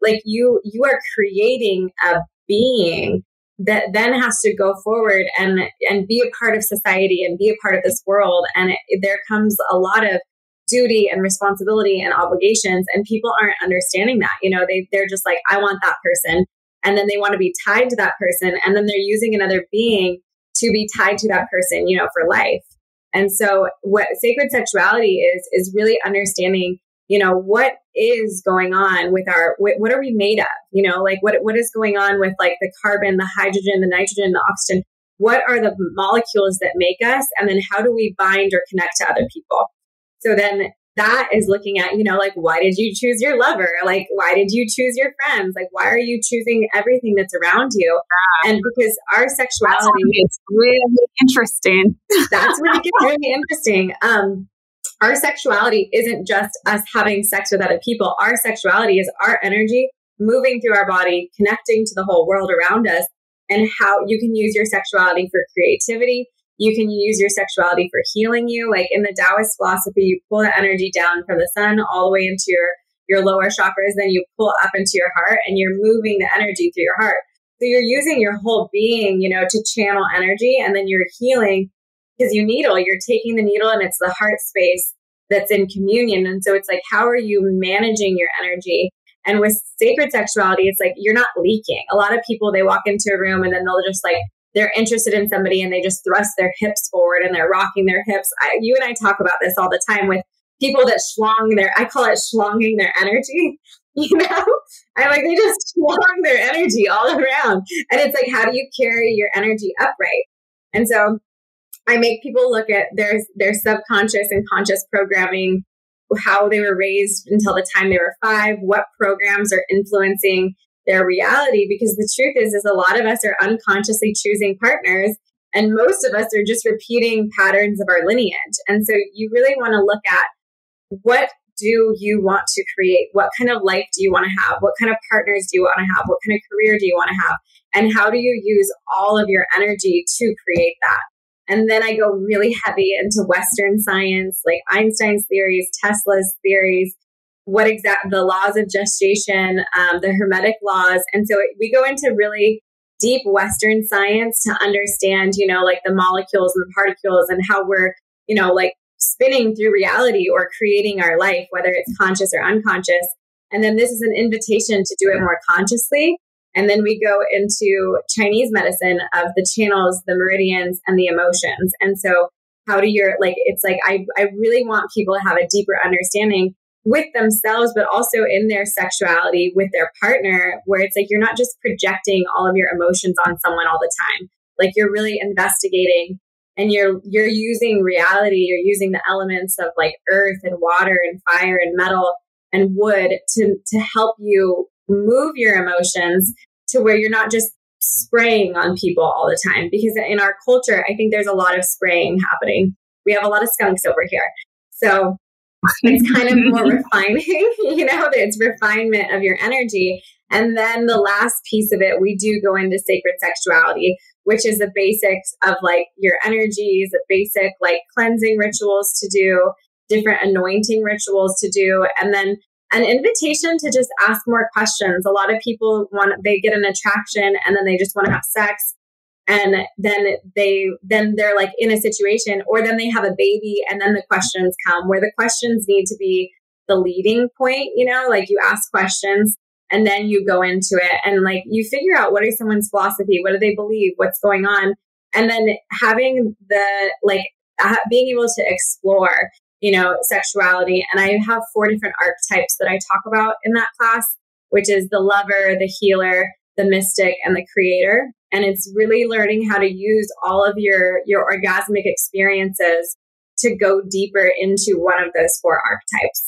[SPEAKER 11] like you, you are creating a being that then has to go forward and, and be a part of society and be a part of this world. And it, there comes a lot of duty and responsibility and obligations, and people aren't understanding that. You know, they, they're just like, I want that person. And then they want to be tied to that person. And then they're using another being to be tied to that person, you know, for life. And so what sacred sexuality is, is really understanding, you know, what is going on with our, what are we made of? You know, like what, what is going on with like the carbon, the hydrogen, the nitrogen, the oxygen? What are the molecules that make us? And then how do we bind or connect to other people? So then that is looking at, you know, like, why did you choose your lover? Like, why did you choose your friends? Like, why are you choosing everything that's around you? And because our sexuality
[SPEAKER 10] is really interesting.
[SPEAKER 11] That's when it gets really interesting. Um, our sexuality isn't just us having sex with other people. Our sexuality is our energy moving through our body, connecting to the whole world around us, and how you can use your sexuality for creativity. You can use your sexuality for healing you. Like in the Taoist philosophy, you pull the energy down from the sun all the way into your, your lower chakras. Then you pull up into your heart and you're moving the energy through your heart. So you're using your whole being, you know, to channel energy, and then you're healing because you needle, you're taking the needle and it's the heart space that's in communion. And so it's like, how are you managing your energy? And with sacred sexuality, it's like, you're not leaking. A lot of people, they walk into a room and then they'll just like, they're interested in somebody and they just thrust their hips forward and they're rocking their hips. I, you and I talk about this all the time with people that schlong their, I call it schlonging their energy. You know, I'm like, they just schlong their energy all around. And it's like, how do you carry your energy upright? And so I make people look at their, their subconscious and conscious programming, how they were raised until the time they were five, what programs are influencing their reality, because the truth is, is a lot of us are unconsciously choosing partners, and most of us are just repeating patterns of our lineage. And so you really want to look at, what do you want to create? What kind of life do you want to have? What kind of partners do you want to have? What kind of career do you want to have? And how do you use all of your energy to create that? And then I go really heavy into Western science, like Einstein's theories, Tesla's theories, what exact the laws of gestation, um, the Hermetic laws. And so we go into really deep Western science to understand, you know, like the molecules and the particles and how we're, you know, like spinning through reality or creating our life, whether it's conscious or unconscious. And then this is an invitation to do it more consciously. And then we go into Chinese medicine of the channels, the meridians, and the emotions. And so how do you, like, it's like, I, I really want people to have a deeper understanding with themselves, but also in their sexuality with their partner, where it's like, you're not just projecting all of your emotions on someone all the time. Like you're really investigating, and you're, you're using reality. You're using the elements of like earth and water and fire and metal and wood to, to help you move your emotions to where you're not just spraying on people all the time. Because in our culture, I think there's a lot of spraying happening. We have a lot of skunks over here. So it's kind of more refining, you know, it's refinement of your energy. And then the last piece of it, we do go into sacred sexuality, which is the basics of like your energies, the basic like cleansing rituals to do, different anointing rituals to do, and then an invitation to just ask more questions. A lot of people want, they get an attraction and then they just want to have sex. And then they, then they're like in a situation, or then they have a baby and then the questions come, where the questions need to be the leading point, you know, like you ask questions and then you go into it and like you figure out what is someone's philosophy, what do they believe, what's going on. And then having the, like uh, being able to explore, you know, sexuality. And I have four different archetypes that I talk about in that class, which is the lover, the healer, the mystic, and the creator. And it's really learning how to use all of your, your orgasmic experiences to go deeper into one of those four archetypes.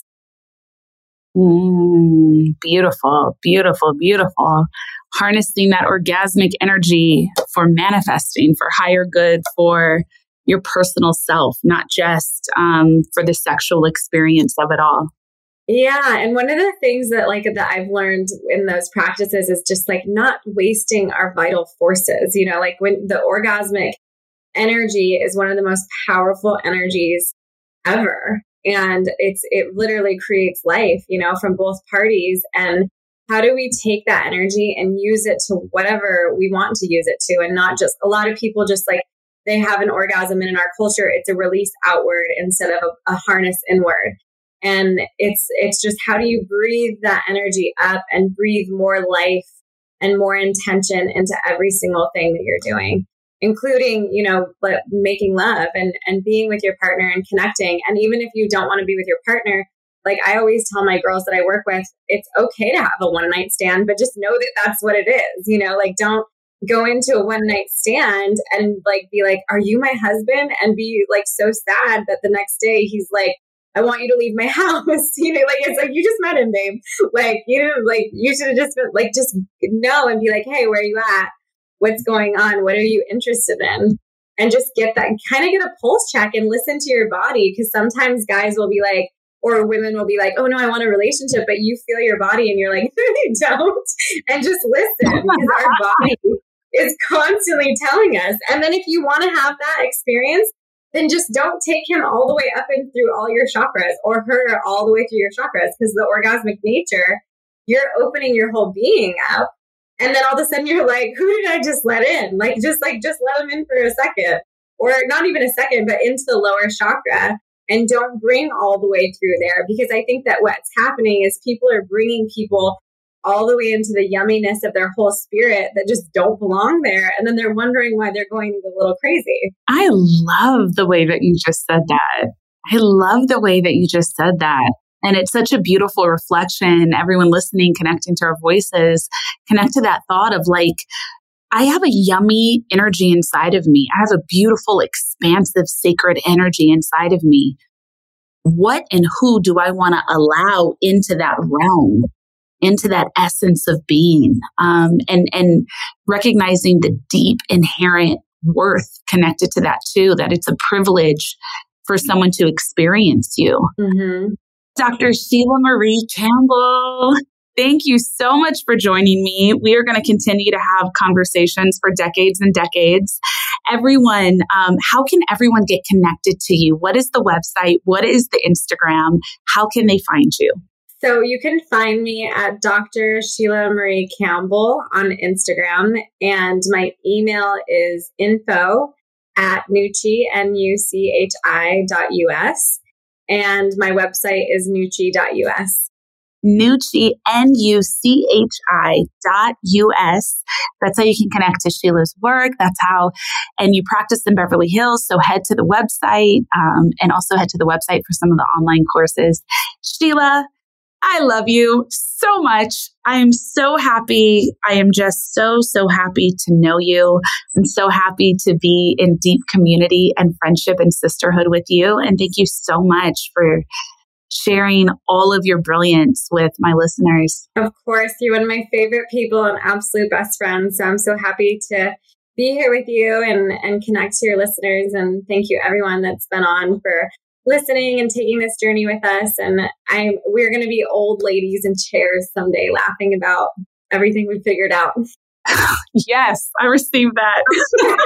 [SPEAKER 10] Mm, beautiful, beautiful, beautiful. Harnessing that orgasmic energy for manifesting, for higher good, for your personal self, not just um, for the sexual experience of it all.
[SPEAKER 11] Yeah. And one of the things that like that I've learned in those practices is just like not wasting our vital forces. You know, like when the orgasmic energy is one of the most powerful energies ever. And it's, it literally creates life, you know, from both parties. And how do we take that energy and use it to whatever we want to use it to? And not just, a lot of people just like, they have an orgasm, and in our culture, it's a release outward instead of a, a harness inward. And it's, it's just, how do you breathe that energy up and breathe more life and more intention into every single thing that you're doing, including, you know, making love and, and being with your partner and connecting. And even if you don't want to be with your partner, like I always tell my girls that I work with, it's okay to have a one night stand, but just know that that's what it is. You know, like don't go into a one night stand and like be like, are you my husband? And be like so sad that the next day he's like, I want you to leave my house. You know, like it's like, you just met him, babe. Like, you know, like you should have just been like, just know and be like, hey, where are you at? What's going on? What are you interested in? And just get that, kind of get a pulse check and listen to your body. Cause sometimes guys will be like, or women will be like, oh no, I want a relationship, but you feel your body and you're like, I don't. And just listen, because our body is constantly telling us. And then if you want to have that experience, then just don't take him all the way up and through all your chakras, or her all the way through your chakras, because the orgasmic nature, you're opening your whole being up. And then all of a sudden you're like, who did I just let in? Like, just like, just let him in for a second, or not even a second, but into the lower chakra. And don't bring all the way through there, because I think that what's happening is people are bringing people all the way into the yumminess of their whole spirit that just don't belong there. And then they're wondering why they're going a little crazy.
[SPEAKER 10] I love the way that you just said that. I love the way that you just said that. And it's such a beautiful reflection. Everyone listening, connecting to our voices, connect to that thought of like, I have a yummy energy inside of me. I have a beautiful, expansive, sacred energy inside of me. What and who do I want to allow into that realm, into that essence of being? Um, and, and recognizing the deep inherent worth connected to that too, that it's a privilege for someone to experience you.
[SPEAKER 11] Mm-hmm.
[SPEAKER 10] Doctor Sheila Marie Campbell, thank you so much for joining me. We are going to continue to have conversations for decades and decades. Everyone, um, how can everyone get connected to you? What is the website? What is the Instagram? How can they find you?
[SPEAKER 11] So you can find me at Doctor Sheila Marie Campbell on Instagram. And my email is info at nuchi, N U C H I dot U S. And my website is nuchi dot U S.
[SPEAKER 10] Nuchi, N U C H I dot U S. That's how you can connect to Sheila's work. That's how, and you practice in Beverly Hills. So head to the website um, and also head to the website for some of the online courses. Sheila, I love you so much. I am so happy. I am just so, so happy to know you. I'm so happy to be in deep community and friendship and sisterhood with you. And thank you so much for sharing all of your brilliance with my listeners.
[SPEAKER 11] Of course, you're one of my favorite people and absolute best friends. So I'm so happy to be here with you and, and connect to your listeners. And thank you everyone that's been on for listening and taking this journey with us. And I'm we're going to be old ladies in chairs someday laughing about everything we figured out.
[SPEAKER 10] Yes, I received that.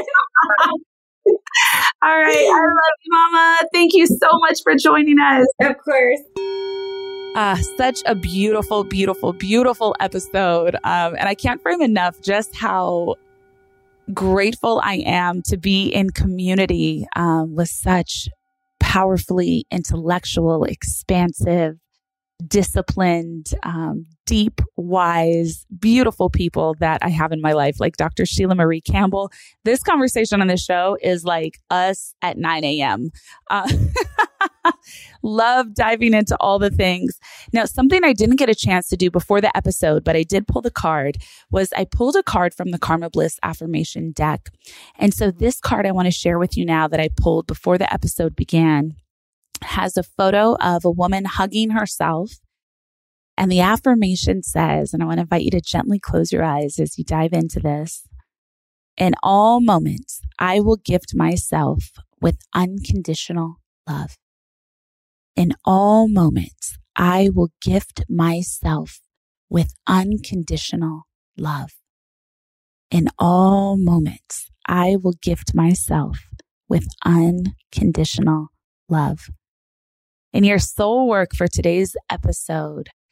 [SPEAKER 10] All right. I love you, Mama. Thank you so much for joining us.
[SPEAKER 11] Of course.
[SPEAKER 10] Uh, such a beautiful, beautiful, beautiful episode. Um, and I can't frame enough just how grateful I am to be in community um, with such powerfully intellectual, expansive, disciplined, um, deep, wise, beautiful people that I have in my life, like Doctor Sheila Marie Campbell. This conversation on this show is like us at nine a.m. Uh, love diving into all the things. Now, something I didn't get a chance to do before the episode, but I did pull the card, was I pulled a card from the Karma Bliss affirmation deck. And so this card I want to share with you now that I pulled before the episode began has a photo of a woman hugging herself. And the affirmation says, and I want to invite you to gently close your eyes as you dive into this. In all moments, I will gift myself with unconditional love. In all moments, I will gift myself with unconditional love. In all moments, I will gift myself with unconditional love. In your soul work for today's episode,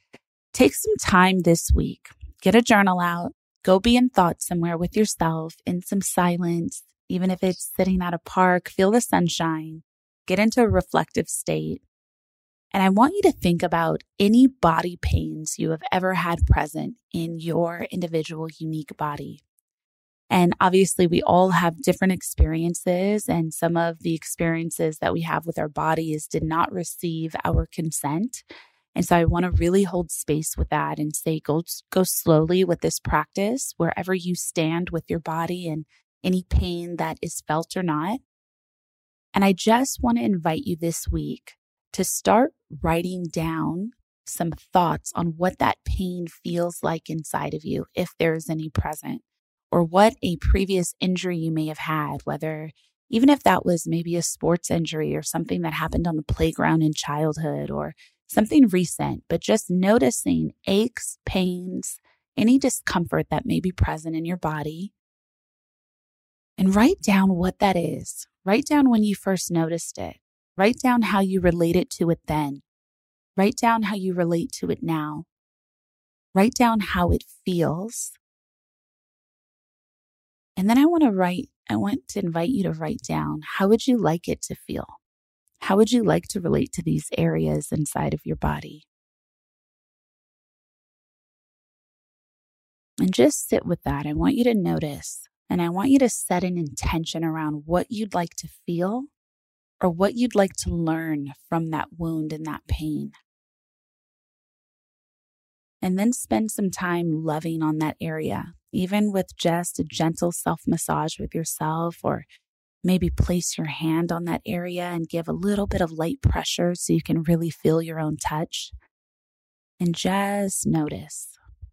[SPEAKER 10] Take some time this week. Get a journal out. Go be in thought somewhere with yourself in some silence, even if it's sitting at a park. Feel the sunshine. Get into a reflective state. And I want you to think about any body pains you have ever had present in your individual unique body. And obviously, we all have different experiences, and some of the experiences that we have with our bodies did not receive our consent. And so I want to really hold space with that and say, go, go slowly with this practice wherever you stand with your body and any pain that is felt or not. And I just want to invite you this week to start writing down some thoughts on what that pain feels like inside of you, if there's any present, or what a previous injury you may have had, whether even if that was maybe a sports injury or something that happened on the playground in childhood or something recent, but just noticing aches, pains, any discomfort that may be present in your body. And write down what that is. Write down when you first noticed it. Write down how you related to it then. Write down how you relate to it now. Write down how it feels. And then I want to write, I want to invite you to write down, how would you like it to feel? How would you like to relate to these areas inside of your body? And just sit with that. I want you to notice, and I want you to set an intention around what you'd like to feel or what you'd like to learn from that wound and that pain. And then spend some time loving on that area, even with just a gentle self-massage with yourself, or maybe place your hand on that area and give a little bit of light pressure so you can really feel your own touch. And just notice.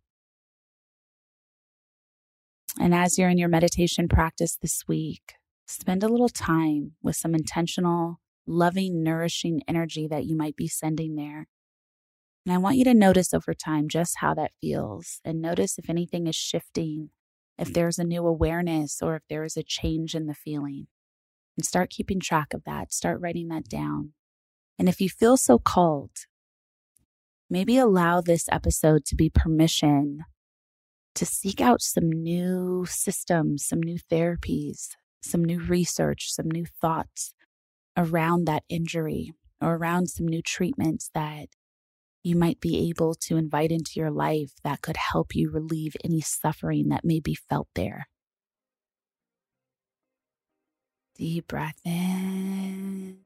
[SPEAKER 10] And as you're in your meditation practice this week, spend a little time with some intentional, loving, nourishing energy that you might be sending there. And I want you to notice over time just how that feels, and notice if anything is shifting, if there's a new awareness or if there is a change in the feeling. And start keeping track of that. Start writing that down. And if you feel so called, maybe allow this episode to be permission to seek out some new systems, some new therapies, some new research, some new thoughts around that injury, or around some new treatments that you might be able to invite into your life that could help you relieve any suffering that may be felt there. Deep breath in.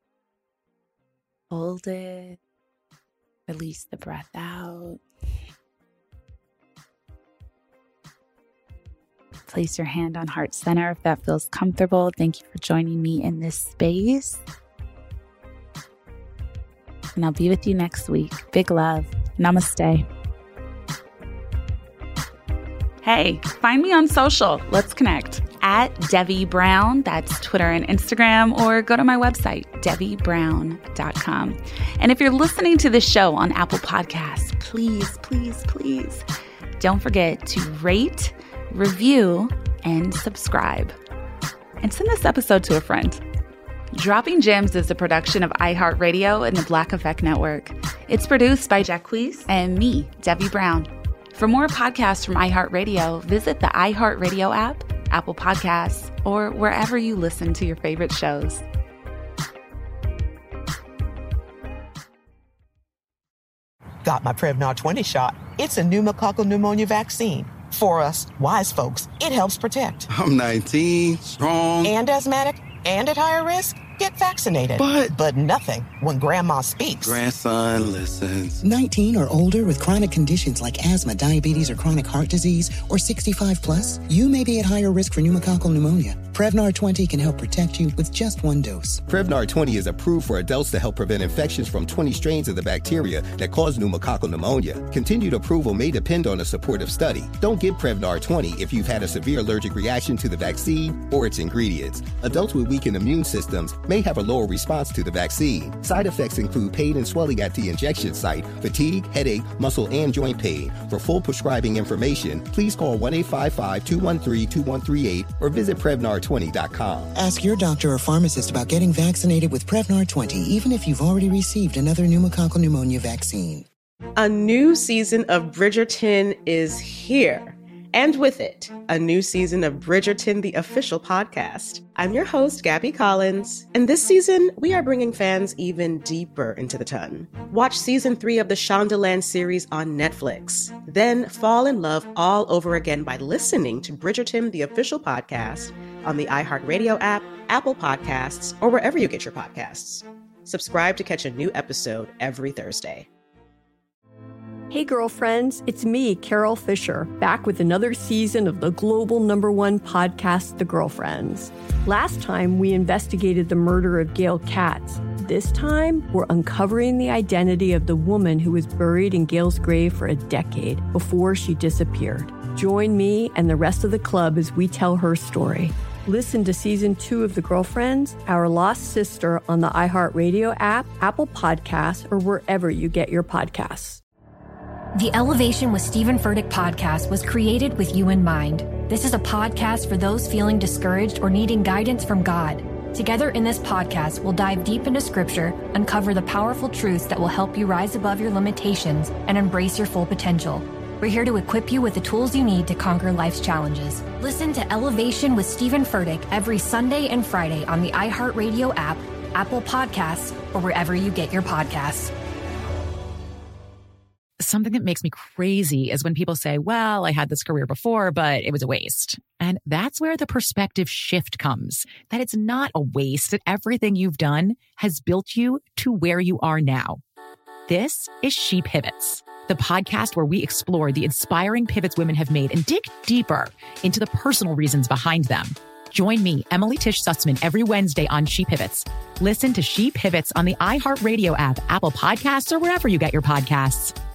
[SPEAKER 10] Hold it. Release the breath out. Place your hand on heart center if that feels comfortable. Thank you for joining me in this space. And I'll be with you next week. Big love. Namaste. Hey, find me on social. Let's connect. At Devi Brown, that's Twitter and Instagram, or go to my website, devi brown dot com. And if you're listening to this show on Apple Podcasts, please, please, please don't forget to rate, review, and subscribe. And send this episode to a friend. Dropping Gems is a production of iHeartRadio and the Black Effect Network. It's produced by Jacquees and me, Devi Brown. For more podcasts from iHeartRadio, visit the iHeartRadio app, Apple Podcasts, or wherever you listen to your favorite shows.
[SPEAKER 3] Got my Prevnar twenty shot. It's a pneumococcal pneumonia vaccine. For us, wise folks, it helps protect.
[SPEAKER 4] I'm nineteen, strong.
[SPEAKER 3] And asthmatic, and at higher risk. Get vaccinated.
[SPEAKER 4] But...
[SPEAKER 3] But nothing when Grandma speaks.
[SPEAKER 4] Grandson listens.
[SPEAKER 5] nineteen or older with chronic conditions like asthma, diabetes, or chronic heart disease, or sixty-five plus, you may be at higher risk for pneumococcal pneumonia. Prevnar twenty can help protect you with just one dose.
[SPEAKER 6] Prevnar twenty is approved for adults to help prevent infections from twenty strains of the bacteria that cause pneumococcal pneumonia. Continued approval may depend on a supportive study. Don't give Prevnar twenty if you've had a severe allergic reaction to the vaccine or its ingredients. Adults with weakened immune systems may have a lower response to the vaccine. Side effects include pain and swelling at the injection site, fatigue, headache, muscle, and joint pain. For full prescribing information, please call one eight five five, two one three, two one three eight or visit Prevnar twenty dot com.
[SPEAKER 5] Ask your doctor or pharmacist about getting vaccinated with Prevnar twenty, even if you've already received another pneumococcal pneumonia vaccine.
[SPEAKER 17] A new season of Bridgerton is here. And with it, a new season of Bridgerton, the official podcast. I'm your host, Gabby Collins, and this season, we are bringing fans even deeper into the ton. Watch season three of the Shondaland series on Netflix. Then fall in love all over again by listening to Bridgerton, the official podcast, on the iHeartRadio app, Apple Podcasts, or wherever you get your podcasts. Subscribe to catch a new episode every Thursday.
[SPEAKER 18] Hey girlfriends, it's me, Carol Fisher, back with another season of the global number one podcast, The Girlfriends. Last time, we investigated the murder of Gail Katz. This time, we're uncovering the identity of the woman who was buried in Gail's grave for a decade before she disappeared. Join me and the rest of the club as we tell her story. Listen to season two of The Girlfriends, Our Lost Sister on the iHeartRadio app, Apple Podcasts, or wherever you get your podcasts.
[SPEAKER 19] The Elevation with Stephen Furtick podcast was created with you in mind. This is a podcast for those feeling discouraged or needing guidance from God. Together in this podcast, we'll dive deep into scripture, uncover the powerful truths that will help you rise above your limitations and embrace your full potential. We're here to equip you with the tools you need to conquer life's challenges. Listen to Elevation with Stephen Furtick every Sunday and Friday on the iHeartRadio app, Apple Podcasts, or wherever you get your podcasts.
[SPEAKER 20] Something that makes me crazy is when people say, well, I had this career before, but it was a waste. And that's where the perspective shift comes, that it's not a waste, that everything you've done has built you to where you are now. This is She Pivots, the podcast where we explore the inspiring pivots women have made and dig deeper into the personal reasons behind them. Join me, Emily Tish Sussman, every Wednesday on She Pivots. Listen to She Pivots on the iHeartRadio app, Apple Podcasts, or wherever you get your podcasts.